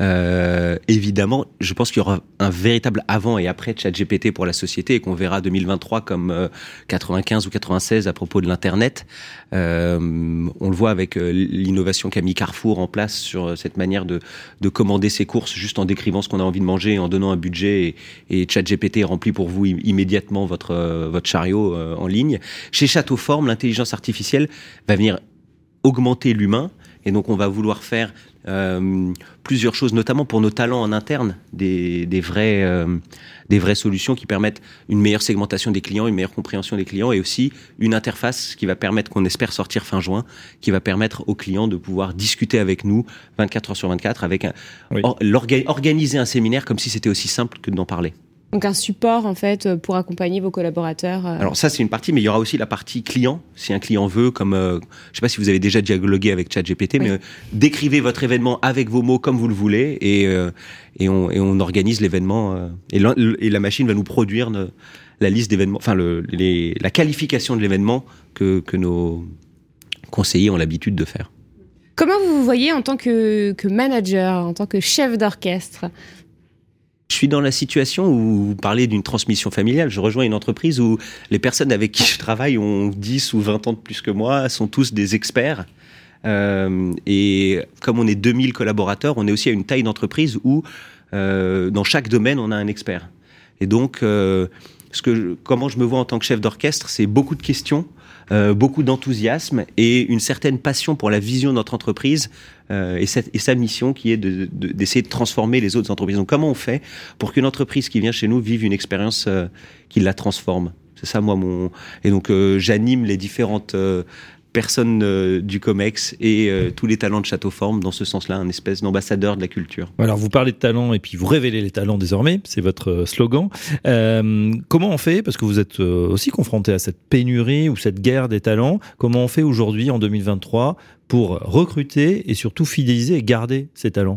Euh, évidemment, je pense qu'il y aura un véritable avant et après ChatGPT pour la société et qu'on verra deux mille vingt-trois comme euh, quatre-vingt-quinze ou quatre-vingt-seize à propos de l'Internet. Euh, on le voit avec euh, l'innovation qu'a mis Carrefour en place sur cette manière de, de commander ses courses juste en décrivant ce qu'on a envie de manger, en donnant un budget et, et ChatGPT remplit pour vous immédiatement votre, euh, votre chariot euh, en ligne. Chez Châteauforme, l'intelligence artificielle va venir augmenter l'humain et donc on va vouloir faire Euh, plusieurs choses, notamment pour nos talents en interne, des, des, vrais, euh, des vraies solutions qui permettent une meilleure segmentation des clients, une meilleure compréhension des clients et aussi une interface qui va permettre, qu'on espère sortir fin juin, qui va permettre aux clients de pouvoir discuter avec nous vingt-quatre heures sur vingt-quatre, avec un, oui. or, organiser un séminaire comme si c'était aussi simple que d'en parler. Donc un support en fait pour accompagner vos collaborateurs. Euh... Alors ça c'est une partie, mais il y aura aussi la partie client. Si un client veut, comme euh, je sais pas si vous avez déjà dialogué avec ChatGPT, oui. mais euh, décrivez votre événement avec vos mots comme vous le voulez et euh, et on et on organise l'événement euh, et, la, et la machine va nous produire ne, la liste d'événements, enfin le les la qualification de l'événement que que nos conseillers ont l'habitude de faire. Comment vous vous voyez en tant que que manager, en tant que chef d'orchestre ? Je suis dans la situation où vous parlez d'une transmission familiale. Je rejoins une entreprise où les personnes avec qui je travaille ont dix ou vingt ans de plus que moi, sont tous des experts. Euh, et comme on est deux mille collaborateurs, on est aussi à une taille d'entreprise où, euh, dans chaque domaine, on a un expert. Et donc, euh, ce que je, comment je me vois en tant que chef d'orchestre, c'est beaucoup de questions, euh, beaucoup d'enthousiasme et une certaine passion pour la vision de notre entreprise euh, et, cette, et sa mission qui est de, de, d'essayer de transformer les autres entreprises. Donc comment on fait pour qu'une entreprise qui vient chez nous vive une expérience euh, qui la transforme ? C'est ça moi mon... Et donc euh, j'anime les différentes... Euh, personnes euh, du COMEX et euh, tous les talents de Châteauforme, dans ce sens-là, un espèce d'ambassadeur de la culture. Alors, vous parlez de talent et puis vous révélez les talents désormais, c'est votre slogan. Euh, comment on fait, parce que vous êtes aussi confronté à cette pénurie ou cette guerre des talents, comment on fait aujourd'hui, en deux mille vingt-trois, pour recruter et surtout fidéliser et garder ces talents ?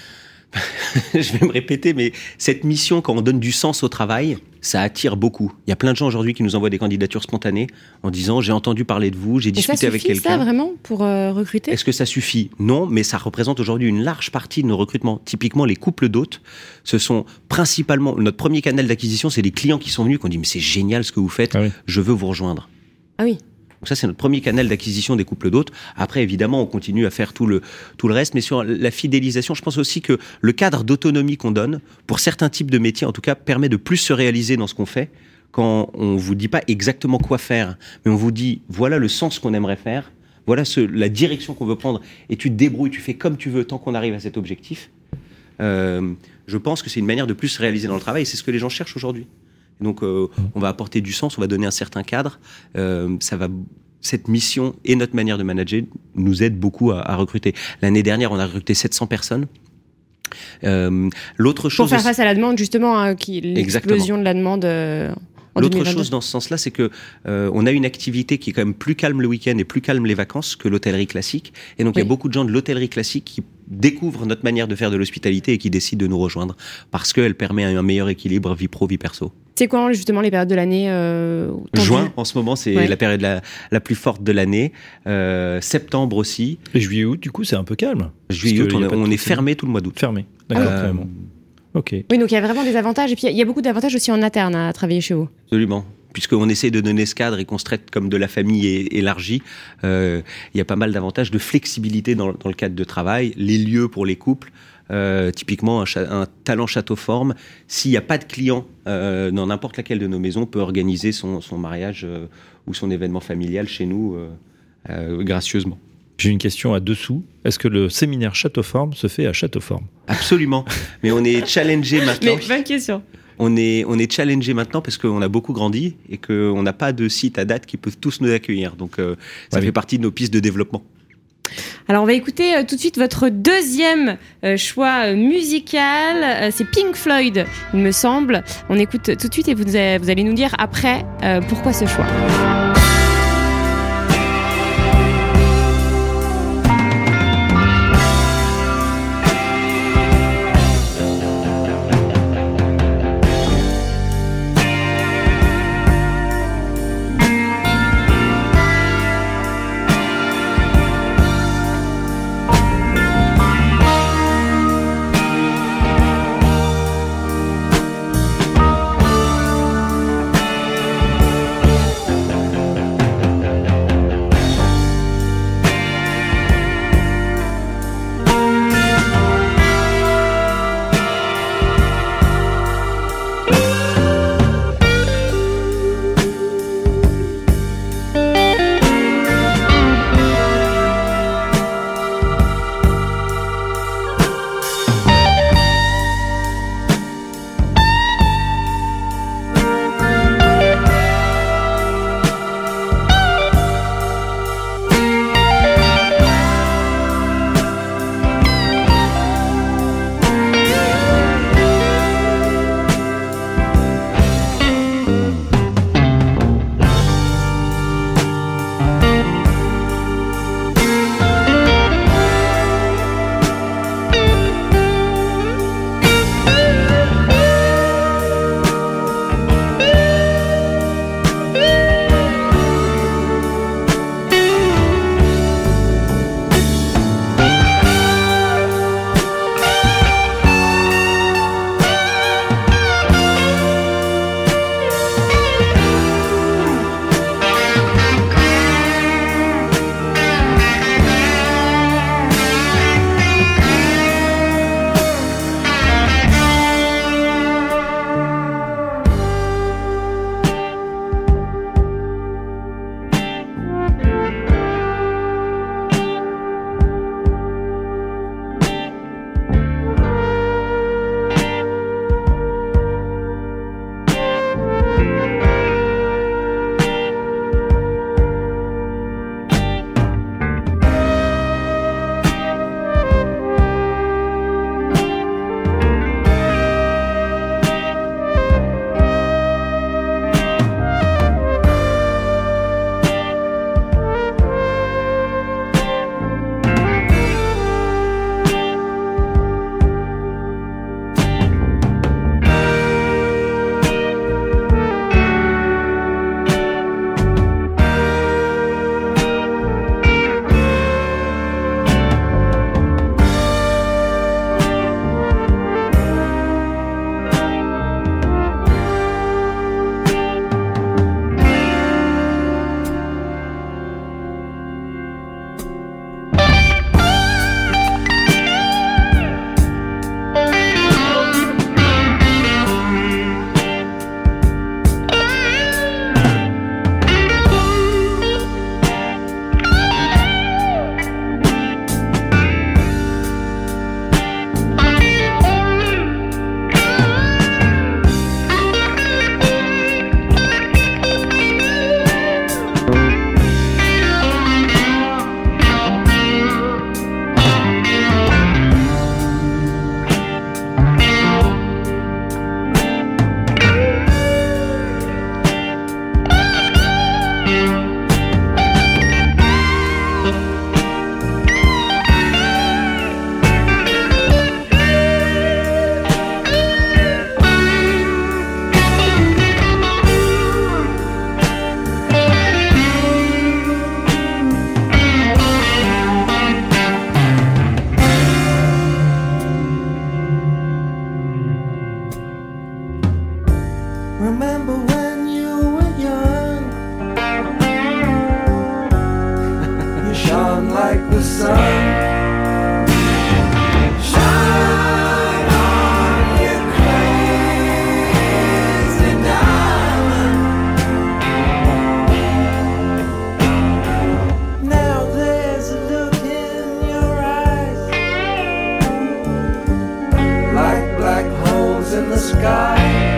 Je vais me répéter, mais cette mission, quand on donne du sens au travail, ça attire beaucoup. Il y a plein de gens aujourd'hui qui nous envoient des candidatures spontanées en disant « j'ai entendu parler de vous, j'ai discuté avec quelqu'un ». Ça suffit ça vraiment pour euh, recruter ? Est-ce que ça suffit ? Non, mais ça représente aujourd'hui une large partie de nos recrutements. Typiquement, les couples d'hôtes, ce sont principalement... Notre premier canal d'acquisition, c'est les clients qui sont venus, qui ont dit « mais c'est génial ce que vous faites, ah oui. je veux vous rejoindre ». Ah oui. Donc ça, c'est notre premier canal d'acquisition des couples d'hôtes. Après, évidemment, on continue à faire tout le, tout le reste. Mais sur la fidélisation, je pense aussi que le cadre d'autonomie qu'on donne, pour certains types de métiers, en tout cas, permet de plus se réaliser dans ce qu'on fait. Quand on ne vous dit pas exactement quoi faire, mais on vous dit, voilà le sens qu'on aimerait faire, voilà ce, la direction qu'on veut prendre, et tu te débrouilles, tu fais comme tu veux, tant qu'on arrive à cet objectif. Euh, je pense que c'est une manière de plus se réaliser dans le travail, et c'est ce que les gens cherchent aujourd'hui. Donc, euh, on va apporter du sens, on va donner un certain cadre. Euh, ça va, cette mission et notre manière de manager nous aident beaucoup à, à recruter. L'année dernière, on a recruté sept cents personnes. Euh, l'autre chose pour faire face à la demande, justement, hein, qui, l'explosion Exactement. de la demande. Euh, en L'autre deux mille vingt-deux. chose dans ce sens-là, c'est que euh, on a une activité qui est quand même plus calme le week-end et plus calme les vacances que l'hôtellerie classique. Et donc, oui. il y a beaucoup de gens de l'hôtellerie classique qui découvrent notre manière de faire de l'hospitalité et qui décident de nous rejoindre parce qu'elle permet un meilleur équilibre vie pro, vie perso. C'est quoi justement les périodes de l'année euh, Juin, en ce moment, c'est ouais. la période la, la plus forte de l'année. Euh, septembre aussi. Et juillet, août, du coup, c'est un peu calme. Juillet, août, on, on est fermé tout le mois d'août. Fermé, d'accord, euh, carrément. Ok. Oui, donc il y a vraiment des avantages. Et puis il y a beaucoup d'avantages aussi en interne à travailler chez vous. Absolument. Puisqu'on essaie de donner ce cadre et qu'on se traite comme de la famille élargie, euh, il y a pas mal d'avantages de flexibilité dans, dans le cadre de travail, les lieux pour les couples. Euh, typiquement, un, cha- un talent Châteauforme, s'il n'y a pas de client euh, dans n'importe laquelle de nos maisons, peut organiser son, son mariage euh, ou son événement familial chez nous euh, euh, gracieusement. J'ai une question à dessous. Est-ce que le séminaire Châteauforme se fait à Châteauforme ? Absolument. Mais on est challengé maintenant. Mais bonne question. On est, on est challengé maintenant parce qu'on a beaucoup grandi et qu'on n'a pas de site à date qui peut tous nous accueillir. Donc, euh, ça oui. fait partie de nos pistes de développement. Alors on va écouter euh, tout de suite votre deuxième euh, choix euh, musical, euh, c'est Pink Floyd, il me semble. On écoute tout de suite et vous, euh, vous allez nous dire après euh, pourquoi ce choix. Remember when you were young, you shone like the sun. Shine on, you crazy diamond. Now there's a look in your eyes, like black holes in the sky.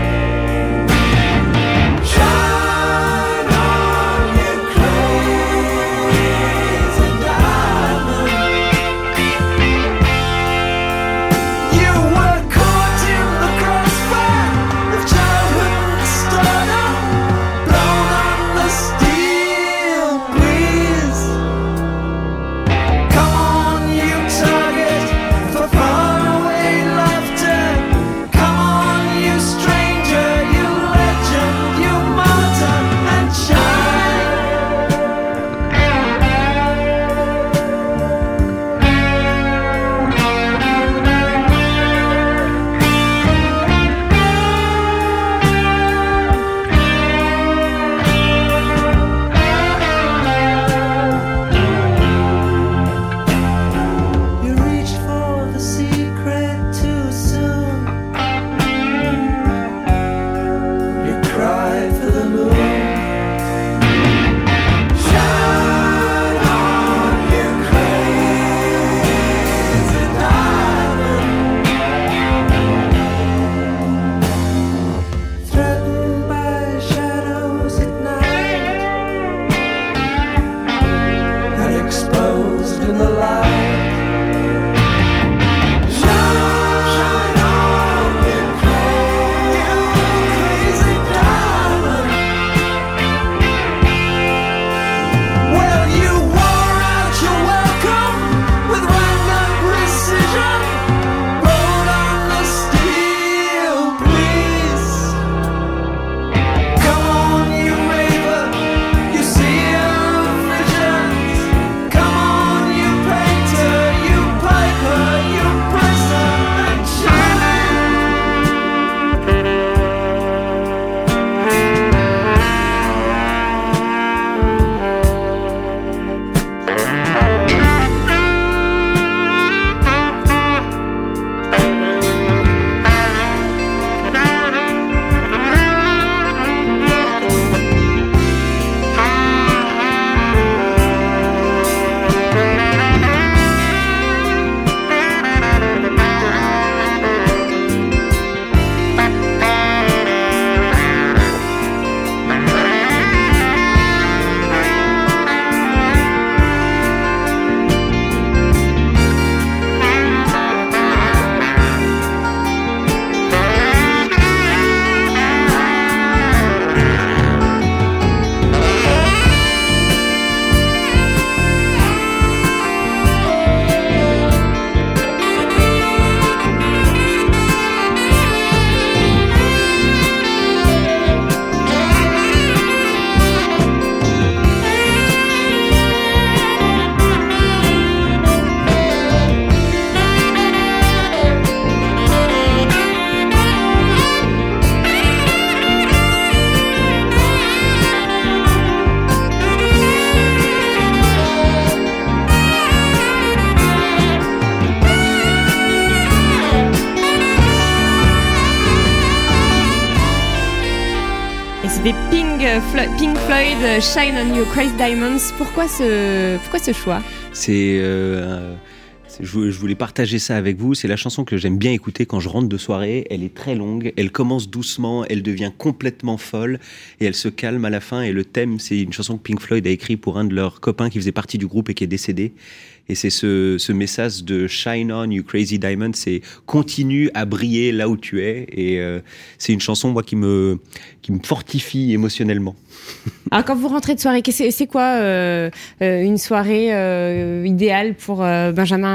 C'était Pink, Flo- Pink Floyd, Shine on You Crazy Diamonds. Pourquoi ce, pourquoi ce choix ? C'est, euh, c'est je, je voulais partager ça avec vous. C'est la chanson que j'aime bien écouter quand je rentre de soirée. Elle est très longue, elle commence doucement, elle devient complètement folle et elle se calme à la fin. Et le thème, c'est une chanson que Pink Floyd a écrite pour un de leurs copains qui faisait partie du groupe et qui est décédé. Et c'est ce, ce message de Shine on You Crazy Diamond, c'est continue à briller là où tu es. Et euh, c'est une chanson moi qui me qui me fortifie émotionnellement. Alors quand vous rentrez de soirée, c'est, c'est quoi euh, euh, une soirée euh, idéale pour euh, Benjamin Invitant ?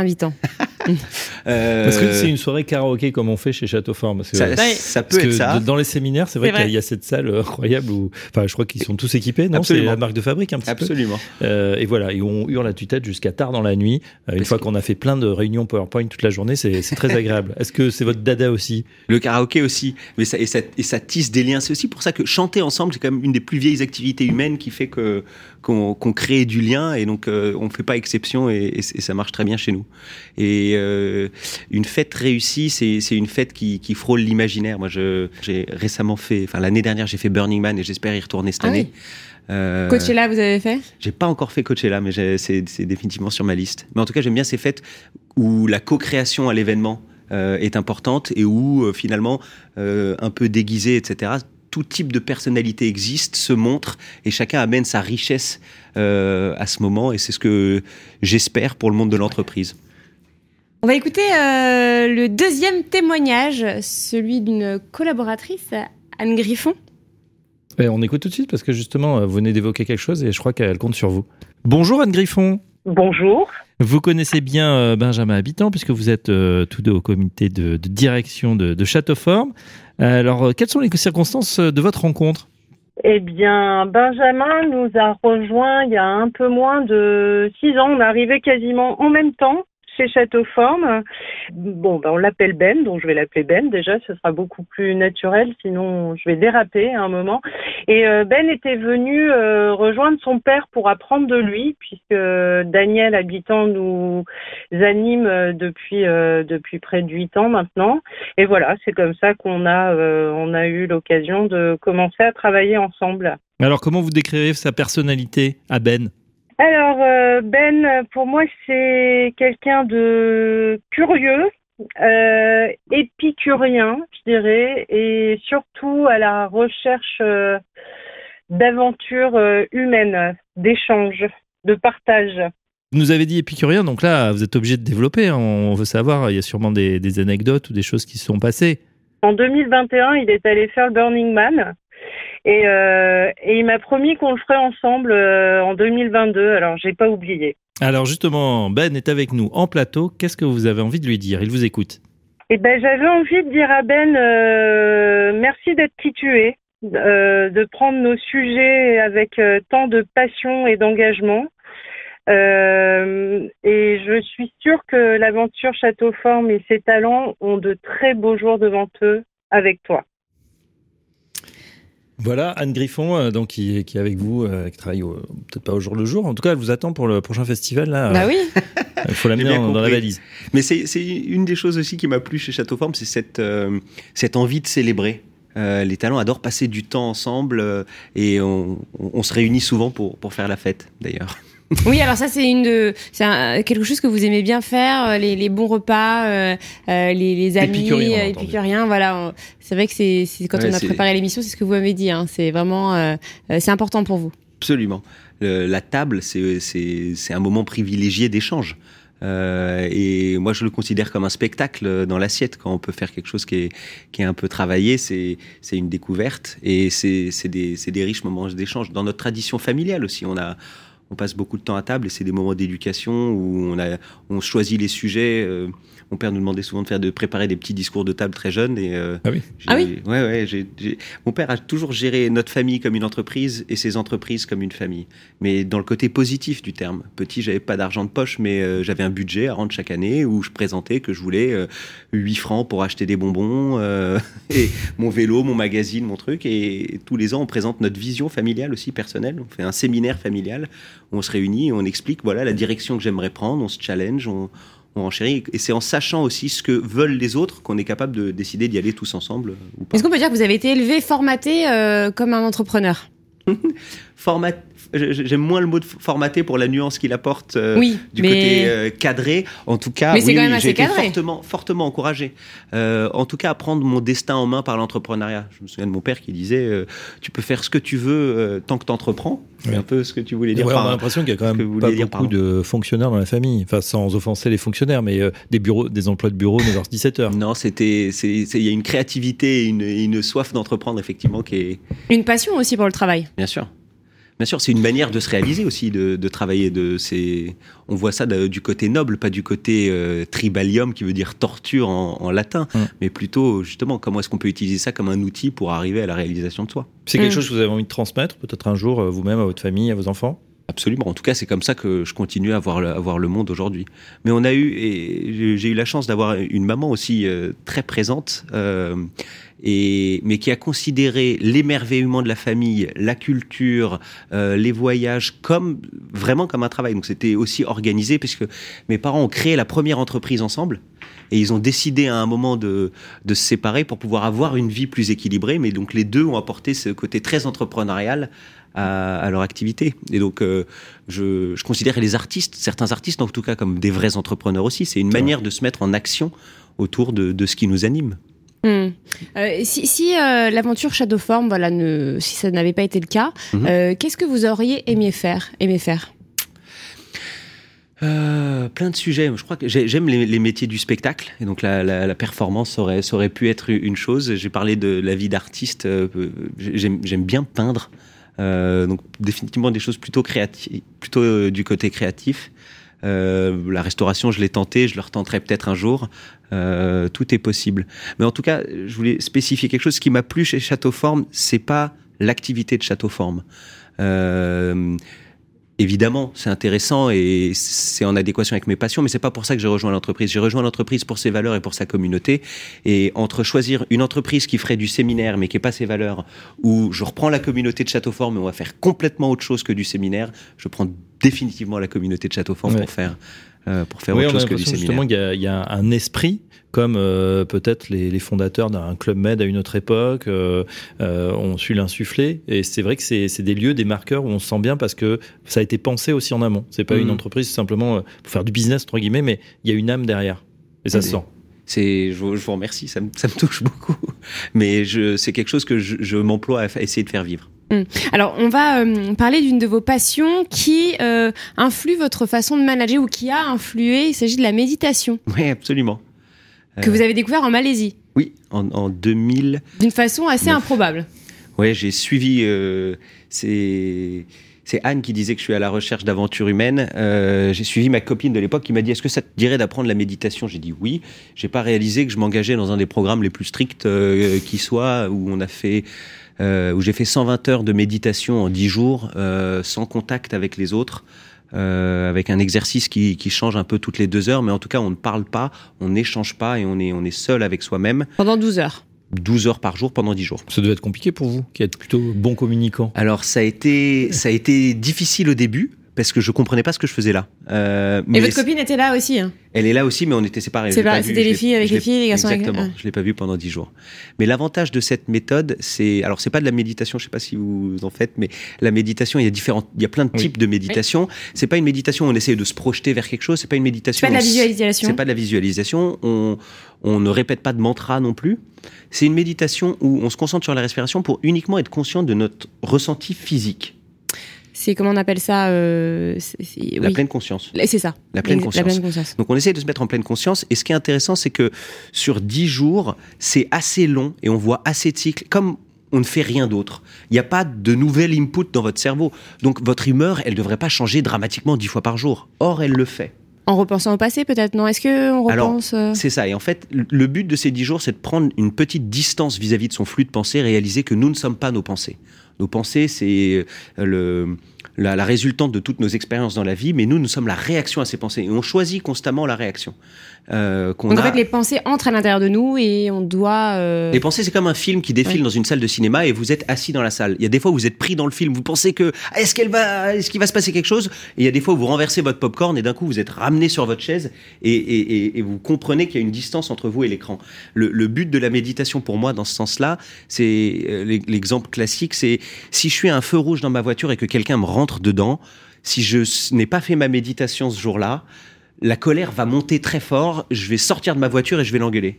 euh... Parce que c'est une soirée karaoké comme on fait chez Château Fort. Parce que, ça, ça peut être ça. Dans les séminaires, c'est vrai, c'est qu'il vrai. y a cette salle incroyable où, enfin, je crois qu'ils sont tous équipés, non? Absolument. C'est la marque de fabrique un petit Absolument. peu. Euh, et voilà, et on hurle à tue-tête jusqu'à tard dans la nuit. Euh, une parce fois que... qu'on a fait plein de réunions PowerPoint toute la journée, c'est, c'est très agréable. Est-ce que c'est votre dada aussi? Le karaoké aussi, mais ça, et, ça, et ça tisse des liens. C'est aussi pour ça que chanter ensemble, c'est quand même une des plus vieilles activités humaines qui fait que qu'on, qu'on crée du lien, et donc euh, on fait pas exception, et, et, et ça marche très bien chez nous. Et euh, une fête réussie, c'est, c'est une fête qui, qui frôle l'imaginaire. Moi, je, j'ai récemment fait, enfin l'année dernière, j'ai fait Burning Man et j'espère y retourner cette Ah année. oui. Euh, Coachella, vous avez fait? J'ai pas encore fait Coachella, mais j'ai, c'est, c'est définitivement sur ma liste. Mais en tout cas, j'aime bien ces fêtes où la co-création à l'événement euh, est importante, et où euh, finalement, euh, un peu déguisé, et cetera, tout type de personnalité existe, se montre, et chacun amène sa richesse euh, à ce moment, et c'est ce que j'espère pour le monde de l'entreprise. On va écouter euh, le deuxième témoignage, celui d'une collaboratrice, Anne Griffon. Et on écoute tout de suite parce que justement, vous venez d'évoquer quelque chose et je crois qu'elle compte sur vous. Bonjour Anne Griffon. Bonjour. Vous connaissez bien euh, Benjamin Habitant puisque vous êtes euh, tous deux au comité de, de direction de, de Château Fort. Alors, euh, quelles sont les circonstances de votre rencontre ? Eh bien, Benjamin nous a rejoints il y a un peu moins de six ans. On est arrivé quasiment en même temps chez Château Fort. Bon, ben on l'appelle Ben, donc je vais l'appeler Ben. Déjà, ce sera beaucoup plus naturel, sinon je vais déraper à un moment. Et euh, Ben était venu euh, rejoindre son père pour apprendre de lui, puisque Daniel Habitant nous anime depuis euh, depuis près de huit ans maintenant. Et voilà, c'est comme ça qu'on a euh, on a eu l'occasion de commencer à travailler ensemble. Alors, comment vous décrivez sa personnalité à Ben ? Alors, euh, Ben, pour moi, c'est quelqu'un de curieux, euh, épicurien, je dirais, et surtout à la recherche euh, d'aventures euh, humaines, d'échanges, de partage. Vous nous avez dit épicurien, donc là, vous êtes obligé de développer. On veut savoir, il y a sûrement des, des anecdotes ou des choses qui se sont passées. En deux mille vingt et un, il est allé faire le Burning Man. Et, euh, et il m'a promis qu'on le ferait ensemble euh, en deux mille vingt-deux, alors j'ai pas oublié. Alors justement, Ben est avec nous en plateau. Qu'est-ce que vous avez envie de lui dire ? Il vous écoute. Eh ben, j'avais envie de dire à Ben, euh, merci d'être qui tu es, euh, de prendre nos sujets avec euh, tant de passion et d'engagement. Euh, et je suis sûre que l'aventure Château Fort et ses talents ont de très beaux jours devant eux avec toi. Voilà, Anne Griffon, euh, donc, qui, qui est avec vous, euh, qui travaille au, peut-être pas au jour le jour. En tout cas, elle vous attend pour le prochain festival. Là, Bah euh, oui. Il faut l'amener dans, dans la valise. Mais c'est, c'est une des choses aussi qui m'a plu chez Château Fort, c'est cette, euh, cette envie de célébrer. Euh, les talents adorent passer du temps ensemble euh, et on, on, on se réunit souvent pour, pour faire la fête, d'ailleurs. Oui, alors ça, c'est une de, c'est un, quelque chose que vous aimez bien faire, les, les bons repas, euh, euh, les, les amis, Épicurien, on a épicuriens, voilà. On, c'est vrai que c'est, c'est quand Ouais, on a c'est... préparé l'émission, c'est ce que vous m'avez dit. Hein, c'est vraiment, euh, c'est important pour vous. Absolument. Le, la table, c'est, c'est, c'est un moment privilégié d'échange. Euh, et moi, je le considère comme un spectacle dans l'assiette. Quand on peut faire quelque chose qui est, qui est un peu travaillé, c'est, c'est une découverte et c'est, c'est, des, c'est des riches moments d'échange. Dans notre tradition familiale aussi, on a On passe beaucoup de temps à table et c'est des moments d'éducation où on, a, on choisit les sujets. Euh, mon père nous demandait souvent de, faire, de préparer des petits discours de table très jeunes. Et, euh, ah oui Ah oui ouais, ouais, j'ai, j'ai... Mon père a toujours géré notre famille comme une entreprise et ses entreprises comme une famille. Mais dans le côté positif du terme. Petit, j'avais pas d'argent de poche, mais euh, j'avais un budget à rendre chaque année où je présentais que je voulais euh, huit francs pour acheter des bonbons, euh, et mon vélo, mon magazine, mon truc. Et, et tous les ans, on présente notre vision familiale aussi personnelle. On fait un séminaire familial où on se réunit et on explique voilà, la direction que j'aimerais prendre, on se challenge, on, on renchérit. Et c'est en sachant aussi ce que veulent les autres qu'on est capable de décider d'y aller tous ensemble ou pas. Est-ce qu'on peut dire que vous avez été élevé, formaté euh, comme un entrepreneur ? Format... J'aime moins le mot de formaté pour la nuance qu'il apporte euh, oui, du mais... côté euh, cadré. En tout cas, mais c'est oui, quand même oui, assez j'ai été cadré. fortement, fortement encouragé. Euh, en tout cas, à prendre mon destin en main par l'entrepreneuriat. Je me souviens de mon père qui disait euh, tu peux faire ce que tu veux euh, tant que tu entreprends. C'est oui. un peu ce que tu voulais dire. Ouais, par, on a l'impression qu'il y a quand même pas dire, beaucoup de fonctionnaires dans la famille. Enfin, sans offenser les fonctionnaires, mais euh, des bureaux, des emplois de bureau neuf heures dix-sept heures. Non, c'était, c'est, c'est, il y a une créativité et une, une soif d'entreprendre effectivement qui est. Une passion aussi pour le travail. Bien sûr. Bien sûr, c'est une manière de se réaliser aussi, de, de travailler. De, c'est, on voit ça de, du côté noble, pas du côté euh, tribalium, qui veut dire torture en, en latin, mmh. mais plutôt, justement, comment est-ce qu'on peut utiliser ça comme un outil pour arriver à la réalisation de soi. C'est quelque mmh. chose que vous avez envie de transmettre, peut-être un jour, vous-même, à votre famille, à vos enfants ? Absolument. En tout cas, c'est comme ça que je continue à voir le, à voir le monde aujourd'hui. Mais on a eu, et j'ai eu la chance d'avoir une maman aussi euh, très présente, euh, et, mais qui a considéré l'émerveillement de la famille, la culture, euh, les voyages, comme vraiment comme un travail. Donc c'était aussi organisé, puisque mes parents ont créé la première entreprise ensemble. Et ils ont décidé à un moment de, de se séparer pour pouvoir avoir une vie plus équilibrée. Mais donc les deux ont apporté ce côté très entrepreneurial à, à leur activité. Et donc euh, je, je considère les artistes, certains artistes en tout cas, comme des vrais entrepreneurs aussi. C'est une manière de se mettre en action autour de, de ce qui nous anime. Mmh. Euh, si si euh, l'aventure Châteauforme, voilà, ne, si ça n'avait pas été le cas, mmh. euh, qu'est-ce que vous auriez aimé faire, aimé faire Euh, plein de sujets. Je crois que j'aime les, les métiers du spectacle, et donc la, la, la performance aurait, ça aurait pu être une chose. J'ai parlé de la vie d'artiste. Euh, j'aime, j'aime bien peindre, euh, donc définitivement des choses plutôt créatives, plutôt euh, du côté créatif. Euh, la restauration, je l'ai tenté, je le retenterai peut-être un jour. Euh, tout est possible. Mais en tout cas, je voulais spécifier quelque chose. Ce qui m'a plu chez Châteauforme, c'est pas l'activité de Châteauforme. Euh, Évidemment, c'est intéressant et c'est en adéquation avec mes passions, mais c'est pas pour ça que j'ai rejoint l'entreprise. J'ai rejoint l'entreprise pour ses valeurs et pour sa communauté. Et entre choisir une entreprise qui ferait du séminaire, mais qui n'est pas ses valeurs, ou je reprends la communauté de Châteauforme et on va faire complètement autre chose que du séminaire, je prends définitivement la communauté de Châteauforme ouais. pour faire, euh, pour faire oui, autre chose que du séminaire. Justement, il y a, il y a un esprit comme euh, peut-être les, les fondateurs d'un Club Med à une autre époque euh, euh, ont su l'insuffler. Et c'est vrai que c'est, c'est des lieux, des marqueurs où on se sent bien parce que ça a été pensé aussi en amont. C'est pas mmh. une entreprise simplement pour faire du business, entre guillemets, mais il y a une âme derrière. Et ça oui. se sent. C'est, je, vous, je vous remercie, ça me, ça me touche beaucoup. Mais je, c'est quelque chose que je, je m'emploie à essayer de faire vivre. Alors, on va euh, parler d'une de vos passions qui euh, influe votre façon de manager ou qui a influé. Il s'agit de la méditation. Oui, absolument. Que euh... vous avez découvert en Malaisie. Oui, en, en deux mille. D'une façon assez neuf. Improbable. Oui, j'ai suivi. Euh, c'est, c'est Anne qui disait que je suis à la recherche d'aventures humaines. Euh, j'ai suivi ma copine de l'époque qui m'a dit: est-ce que ça te dirait d'apprendre la méditation ? J'ai dit oui. J'ai pas réalisé que je m'engageais dans un des programmes les plus stricts euh, qui soit, où on a fait. Euh, où j'ai fait cent vingt heures de méditation en dix jours, euh, sans contact avec les autres, euh, avec un exercice qui, qui change un peu toutes les deux heures, mais en tout cas, on ne parle pas, on n'échange pas et on est, on est seul avec soi-même. Pendant douze heures. douze heures par jour pendant dix jours. Ça devait être compliqué pour vous, qui êtes plutôt bon communicant. Alors, ça a été, ça a été difficile au début, parce que je comprenais pas ce que je faisais là. Euh, et votre copine était là aussi hein. Elle est là aussi, mais on était séparés. C'est pas, c'était les filles avec les filles, les garçons avec les... Exactement, je l'ai pas vu pendant dix jours. Mais l'avantage de cette méthode, c'est... Alors, c'est pas de la méditation, je sais pas si vous en faites, mais la méditation, il y a différents... Il y a plein de oui. types de méditation. Oui. C'est pas une méditation où on essaie de se projeter vers quelque chose, c'est pas une méditation... C'est pas de la visualisation. C'est pas de la visualisation, on, on ne répète pas de mantra non plus. C'est une méditation où on se concentre sur la respiration pour uniquement être conscient de notre ressenti physique. C'est comment on appelle ça euh, c'est, c'est, La oui. pleine conscience. C'est ça. La pleine, la, conscience. la pleine conscience. Donc on essaie de se mettre en pleine conscience. Et ce qui est intéressant, c'est que sur dix jours, c'est assez long et on voit assez de cycles. Comme on ne fait rien d'autre. Il n'y a pas de nouvel input dans votre cerveau. Donc votre humeur, elle ne devrait pas changer dramatiquement dix fois par jour. Or, elle le fait. En repensant au passé, peut-être, non ? Est-ce qu'on repense... Alors, c'est ça. Et en fait, le but de ces dix jours, c'est de prendre une petite distance vis-à-vis de son flux de pensée, réaliser que nous ne sommes pas nos pensées. Nos pensées, c'est le... La, la résultante de toutes nos expériences dans la vie, mais nous, nous sommes la réaction à ces pensées. Et on choisit constamment la réaction. Euh, qu'on Donc a... en fait, les pensées entrent à l'intérieur de nous et on doit... Euh... Les pensées, c'est comme un film qui défile ouais. dans une salle de cinéma et vous êtes assis dans la salle. Il y a des fois où vous êtes pris dans le film, vous pensez que est-ce qu'elle va, est-ce qu'il va se passer quelque chose ? Et il y a des fois où vous renversez votre popcorn et d'un coup vous êtes ramené sur votre chaise et, et, et, et vous comprenez qu'il y a une distance entre vous et l'écran. Le, le but de la méditation pour moi, dans ce sens-là, c'est euh, l'exemple classique, c'est si je suis à un feu rouge dans ma voiture et que quelqu'un me rentre dedans, si je n'ai pas fait ma méditation ce jour-là, la colère va monter très fort, je vais sortir de ma voiture et je vais l'engueuler.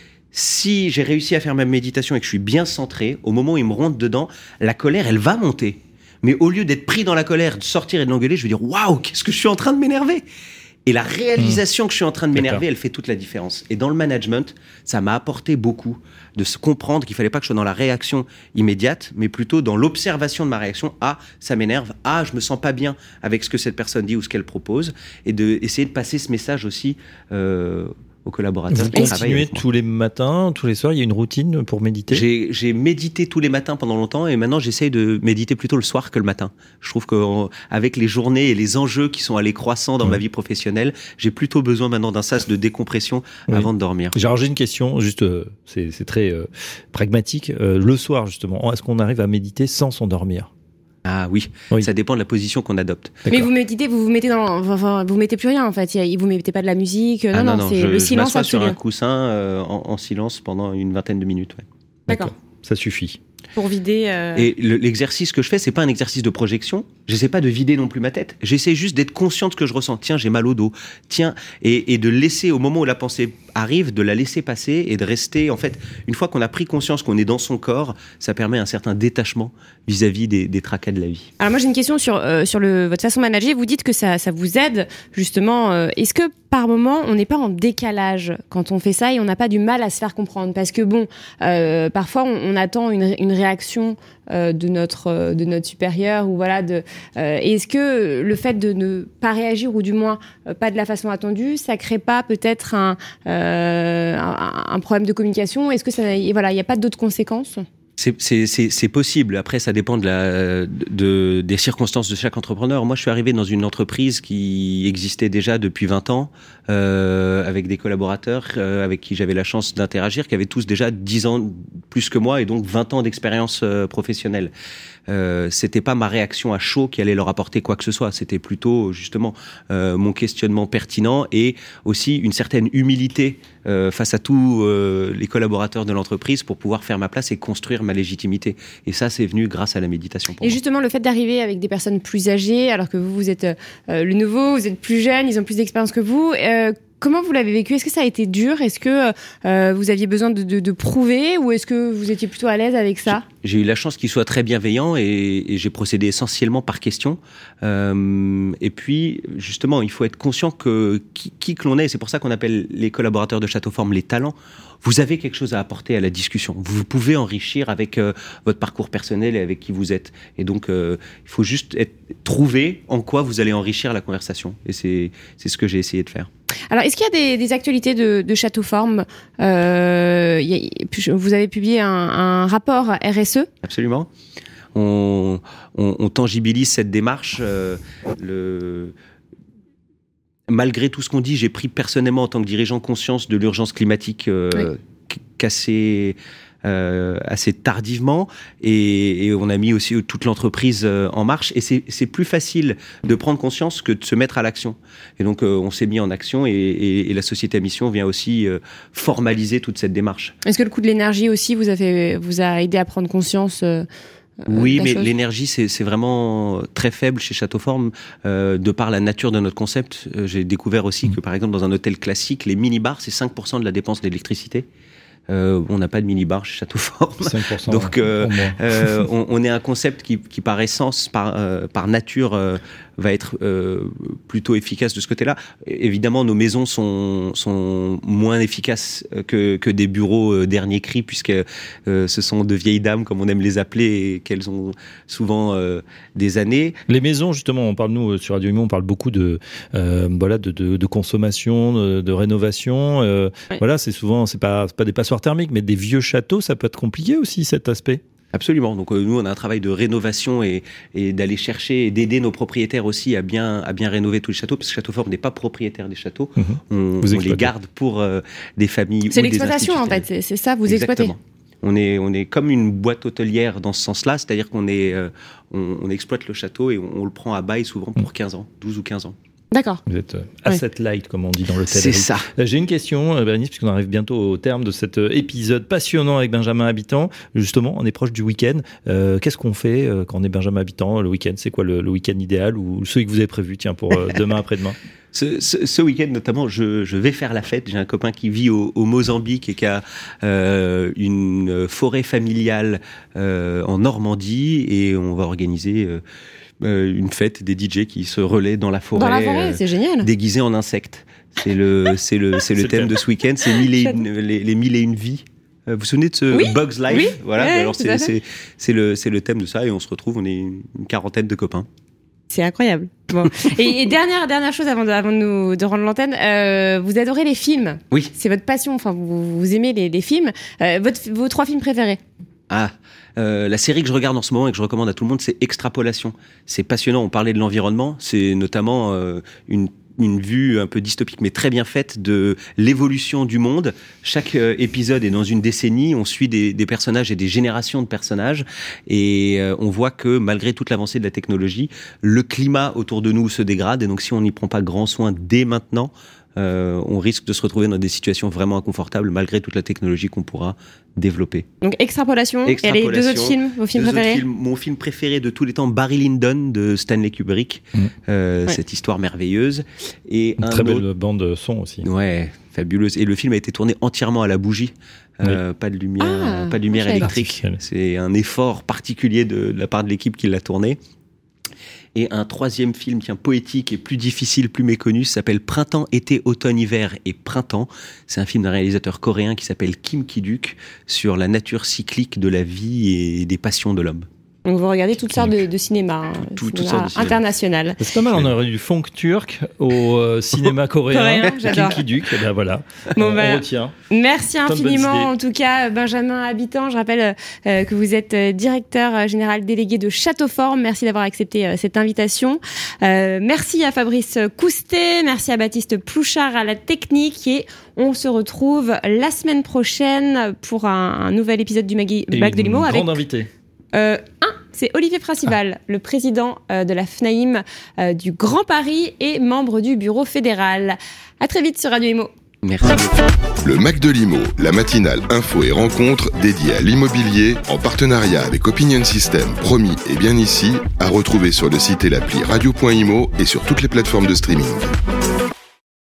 Si j'ai réussi à faire ma méditation et que je suis bien centré, au moment où il me rentre dedans, la colère, elle va monter. Mais au lieu d'être pris dans la colère, de sortir et de l'engueuler, je vais dire « Waouh, qu'est-ce que je suis en train de m'énerver ?» Et la réalisation mmh. que je suis en train de m'énerver, D'accord. elle fait toute la différence. Et dans le management, ça m'a apporté beaucoup de se comprendre qu'il fallait pas que je sois dans la réaction immédiate, mais plutôt dans l'observation de ma réaction. Ah, ça m'énerve. Ah, je me sens pas bien avec ce que cette personne dit ou ce qu'elle propose. Et de essayer de passer ce message aussi euh, aux collaborateurs Vous qui travaillent continuez avec moi. tous les matins, tous les soirs, il y a une routine pour méditer? J'ai, j'ai médité tous les matins pendant longtemps et maintenant j'essaye de méditer plutôt le soir que le matin. Je trouve qu'avec les journées et les enjeux qui sont allés croissant dans ouais. ma vie professionnelle, j'ai plutôt besoin maintenant d'un sas de décompression oui. avant de dormir. Alors j'ai une question, juste, euh, c'est, c'est très euh, pragmatique. Euh, le soir justement, est-ce qu'on arrive à méditer sans s'endormir? Ah oui, oui, ça dépend de la position qu'on adopte. D'accord. Mais vous méditez, vous vous mettez dans, enfin, vous mettez plus rien en fait. Vous mettez pas de la musique. Non, ah non, non, non, c'est je, le je silence m'assois absolu. sur un coussin euh, en, en silence pendant une vingtaine de minutes. Ouais. D'accord. D'accord. Ça suffit. Pour vider. Euh... Et le, l'exercice que je fais, c'est pas un exercice de projection. J'essaie pas de vider non plus ma tête. J'essaie juste d'être conscient de ce que je ressens. Tiens, j'ai mal au dos. Tiens, et, et de laisser au moment où la pensée arrive, de la laisser passer et de rester. En fait, une fois qu'on a pris conscience qu'on est dans son corps, ça permet un certain détachement vis-à-vis des, des tracas de la vie. Alors moi j'ai une question sur euh, sur le votre façon de manager. Vous dites que ça ça vous aide justement. Euh, est-ce que par moment on n'est pas en décalage quand on fait ça et on n'a pas du mal à se faire comprendre? Parce que bon, euh, parfois on, on attend une une réaction euh, de notre euh, de notre supérieur ou voilà de. Euh, est-ce que le fait de ne pas réagir ou du moins euh, pas de la façon attendue, ça crée pas peut-être un euh, un, un problème de communication? Est-ce que ça voilà il y a pas d'autres conséquences? C'est, c'est, c'est, c'est possible. Après, ça dépend de la, de, des circonstances de chaque entrepreneur. Moi, je suis arrivé dans une entreprise qui existait déjà depuis vingt ans, euh, avec des collaborateurs euh, avec qui j'avais la chance d'interagir, qui avaient tous déjà dix ans plus que moi et donc vingt ans d'expérience euh, professionnelle. Euh, c'était pas ma réaction à chaud qui allait leur apporter quoi que ce soit. C'était plutôt justement euh, mon questionnement pertinent et aussi une certaine humilité euh, face à tous euh, les collaborateurs de l'entreprise pour pouvoir faire ma place et construire ma légitimité. Et ça, c'est venu grâce à la méditation. Pour et moi. justement, le fait d'arriver avec des personnes plus âgées, alors que vous, vous êtes euh, le nouveau, vous êtes plus jeune, ils ont plus d'expérience que vous. Euh, Comment vous l'avez vécu? Est-ce que ça a été dur? Est-ce que euh, vous aviez besoin de, de, de prouver ou est-ce que vous étiez plutôt à l'aise avec ça? J'ai, j'ai eu la chance qu'il soit très bienveillant et, et j'ai procédé essentiellement par question. Euh, et puis, justement, il faut être conscient que qui, qui que l'on est, c'est pour ça qu'on appelle les collaborateurs de Châteauforme les talents. Vous avez quelque chose à apporter à la discussion. Vous pouvez enrichir avec euh, votre parcours personnel et avec qui vous êtes. Et donc, euh, il faut juste être, trouver en quoi vous allez enrichir la conversation. Et c'est, c'est ce que j'ai essayé de faire. Alors, est-ce qu'il y a des, des actualités de, de Châteauforme? euh, y a, Vous avez publié un, un rapport R S E. Absolument. On, on, on tangibilise cette démarche. Euh, le... Malgré tout ce qu'on dit, j'ai pris personnellement en tant que dirigeant conscience de l'urgence climatique euh, oui. qu'assez... Euh, assez tardivement et, et on a mis aussi toute l'entreprise euh, en marche et c'est, c'est plus facile de prendre conscience que de se mettre à l'action et donc euh, on s'est mis en action et, et, et la société à mission vient aussi euh, formaliser toute cette démarche. Est-ce que le coût de l'énergie aussi vous a, fait, vous a aidé à prendre conscience euh, Oui, mais chose. l'énergie, c'est, c'est vraiment très faible chez Châteauforme, euh, de par la nature de notre concept. Euh, j'ai découvert aussi mmh. que, par exemple, dans un hôtel classique, les mini-bars, c'est cinq pour cent de la dépense d'électricité. Euh, on n'a pas de mini-bar chez Châteauforme. cinq pour cent Donc, euh, euh, on, on est un concept qui, qui par essence, par, euh, par nature, euh, va être euh, plutôt efficace de ce côté-là. Évidemment, nos maisons sont, sont moins efficaces que, que des bureaux euh, dernier cri, puisque euh, ce sont de vieilles dames, comme on aime les appeler, et qu'elles ont souvent euh, des années. Les maisons, justement, on parle, nous, sur Radio Imo, on parle beaucoup de, euh, voilà, de, de, de consommation, de, de rénovation. Euh, oui. Voilà, c'est souvent, c'est pas, c'est pas des passoires thermiques, mais des vieux châteaux, ça peut être compliqué aussi, cet aspect. Absolument. Donc euh, nous, on a un travail de rénovation et, et d'aller chercher et d'aider nos propriétaires aussi à bien à bien rénover tous les châteaux, parce que Châteauforme n'est pas propriétaire des châteaux. Mmh. On, on les garde pour euh, des familles. C'est ou l'exploitation des en fait. C'est, c'est ça, vous Exactement. exploitez. On est on est comme une boîte hôtelière dans ce sens-là, c'est-à-dire qu'on est euh, on, on exploite le château et on, on le prend à bail souvent pour quinze ans, douze ou quinze ans. D'accord. Vous êtes asset oui. light, comme on dit dans l'hôtel. C'est ça. J'ai une question, Bérénice, puisqu'on arrive bientôt au terme de cet épisode passionnant avec Benjamin Habitant. Justement, on est proche du week-end. Euh, qu'est-ce qu'on fait euh, quand on est Benjamin Habitant le week-end? C'est quoi le, le week-end idéal ou celui que vous avez prévu, tiens, pour euh, demain après-demain? Ce, ce, ce week-end notamment, je, je vais faire la fête. J'ai un copain qui vit au, au Mozambique et qui a euh, une forêt familiale euh, en Normandie et on va organiser... Euh, euh, une fête des D J qui se relaient dans la forêt, Dans la forêt, euh, c'est génial. déguisés en insectes. C'est le, c'est le, c'est le C'est thème bien. de ce week-end. C'est mille et une, les, les mille et une vies. Euh, Vous vous souvenez de ce Oui, Bugs Life? oui, Voilà. ouais, Alors tout c'est, à fait. c'est, c'est le, c'est le thème de ça et on se retrouve. On est une quarantaine de copains. C'est incroyable. Bon. et, et dernière dernière chose avant de, avant de nous de rendre l'antenne, euh, vous adorez les films. Oui. C'est votre passion. Enfin, vous, vous aimez les, les films. Euh, votre, vos trois films préférés? Ah, euh, la série que je regarde en ce moment et que je recommande à tout le monde, c'est Extrapolation. C'est passionnant. On parlait de l'environnement. C'est notamment euh, une une vue un peu dystopique, mais très bien faite de l'évolution du monde. Chaque euh, épisode est dans une décennie. On suit des, des personnages et des générations de personnages. Et euh, on voit que malgré toute l'avancée de la technologie, le climat autour de nous se dégrade. Et donc, si on n'y prend pas grand soin dès maintenant, euh, on risque de se retrouver dans des situations vraiment inconfortables malgré toute la technologie qu'on pourra développer. Donc Extrapolation. Extrapolation. Et les deux autres films, vos films Deux autres préférés? films. Mon film préféré de tous les temps, Barry Lyndon de Stanley Kubrick. Mmh. Euh, Ouais. Cette histoire merveilleuse. Et Une un très autre... belle bande son aussi. Ouais, fabuleuse. Et le film a été tourné entièrement à la bougie. Euh, pas de lumière, Ah, pas de lumière je savais pas. électrique. Artificielle. C'est un effort particulier de, de la part de l'équipe qui l'a tourné. Et un troisième film, tiens, poétique et plus difficile, plus méconnu, s'appelle Printemps, été, automne, hiver et printemps. C'est un film d'un réalisateur coréen qui s'appelle Kim Ki-duk sur la nature cyclique de la vie et des passions de l'homme. Donc vous regardez toutes sortes de, de cinéma, hein, Tout- toutes cinéma sortes de cinéma. international. C'est pas mal, on aurait du funk turc au euh, cinéma coréen. Coréen, j'adore. Kim Ki-duk, et ben voilà. Bon, on, bah, on retient. Merci Plein de bonnes infiniment, idées. en tout cas, Benjamin Habitant. Je rappelle euh, que vous êtes euh, directeur euh, général délégué de Châteauforme. Merci d'avoir accepté euh, cette invitation. Euh, merci à Fabrice Coustet, merci à Baptiste Plouchard à la technique et on se retrouve la semaine prochaine pour un, un nouvel épisode du Magui- Et Bac de Limo une avec grande invitée. euh, un, c'est Olivier Principal, le président euh, de la FNAIM euh, du Grand Paris et membre du bureau fédéral. À très vite sur Radio Imo. Merci. Le Mac de l'Imo, la matinale info et rencontre dédiée à l'immobilier en partenariat avec Opinion System, promis et bien ici, à retrouver sur le site et l'appli radio point imo et sur toutes les plateformes de streaming.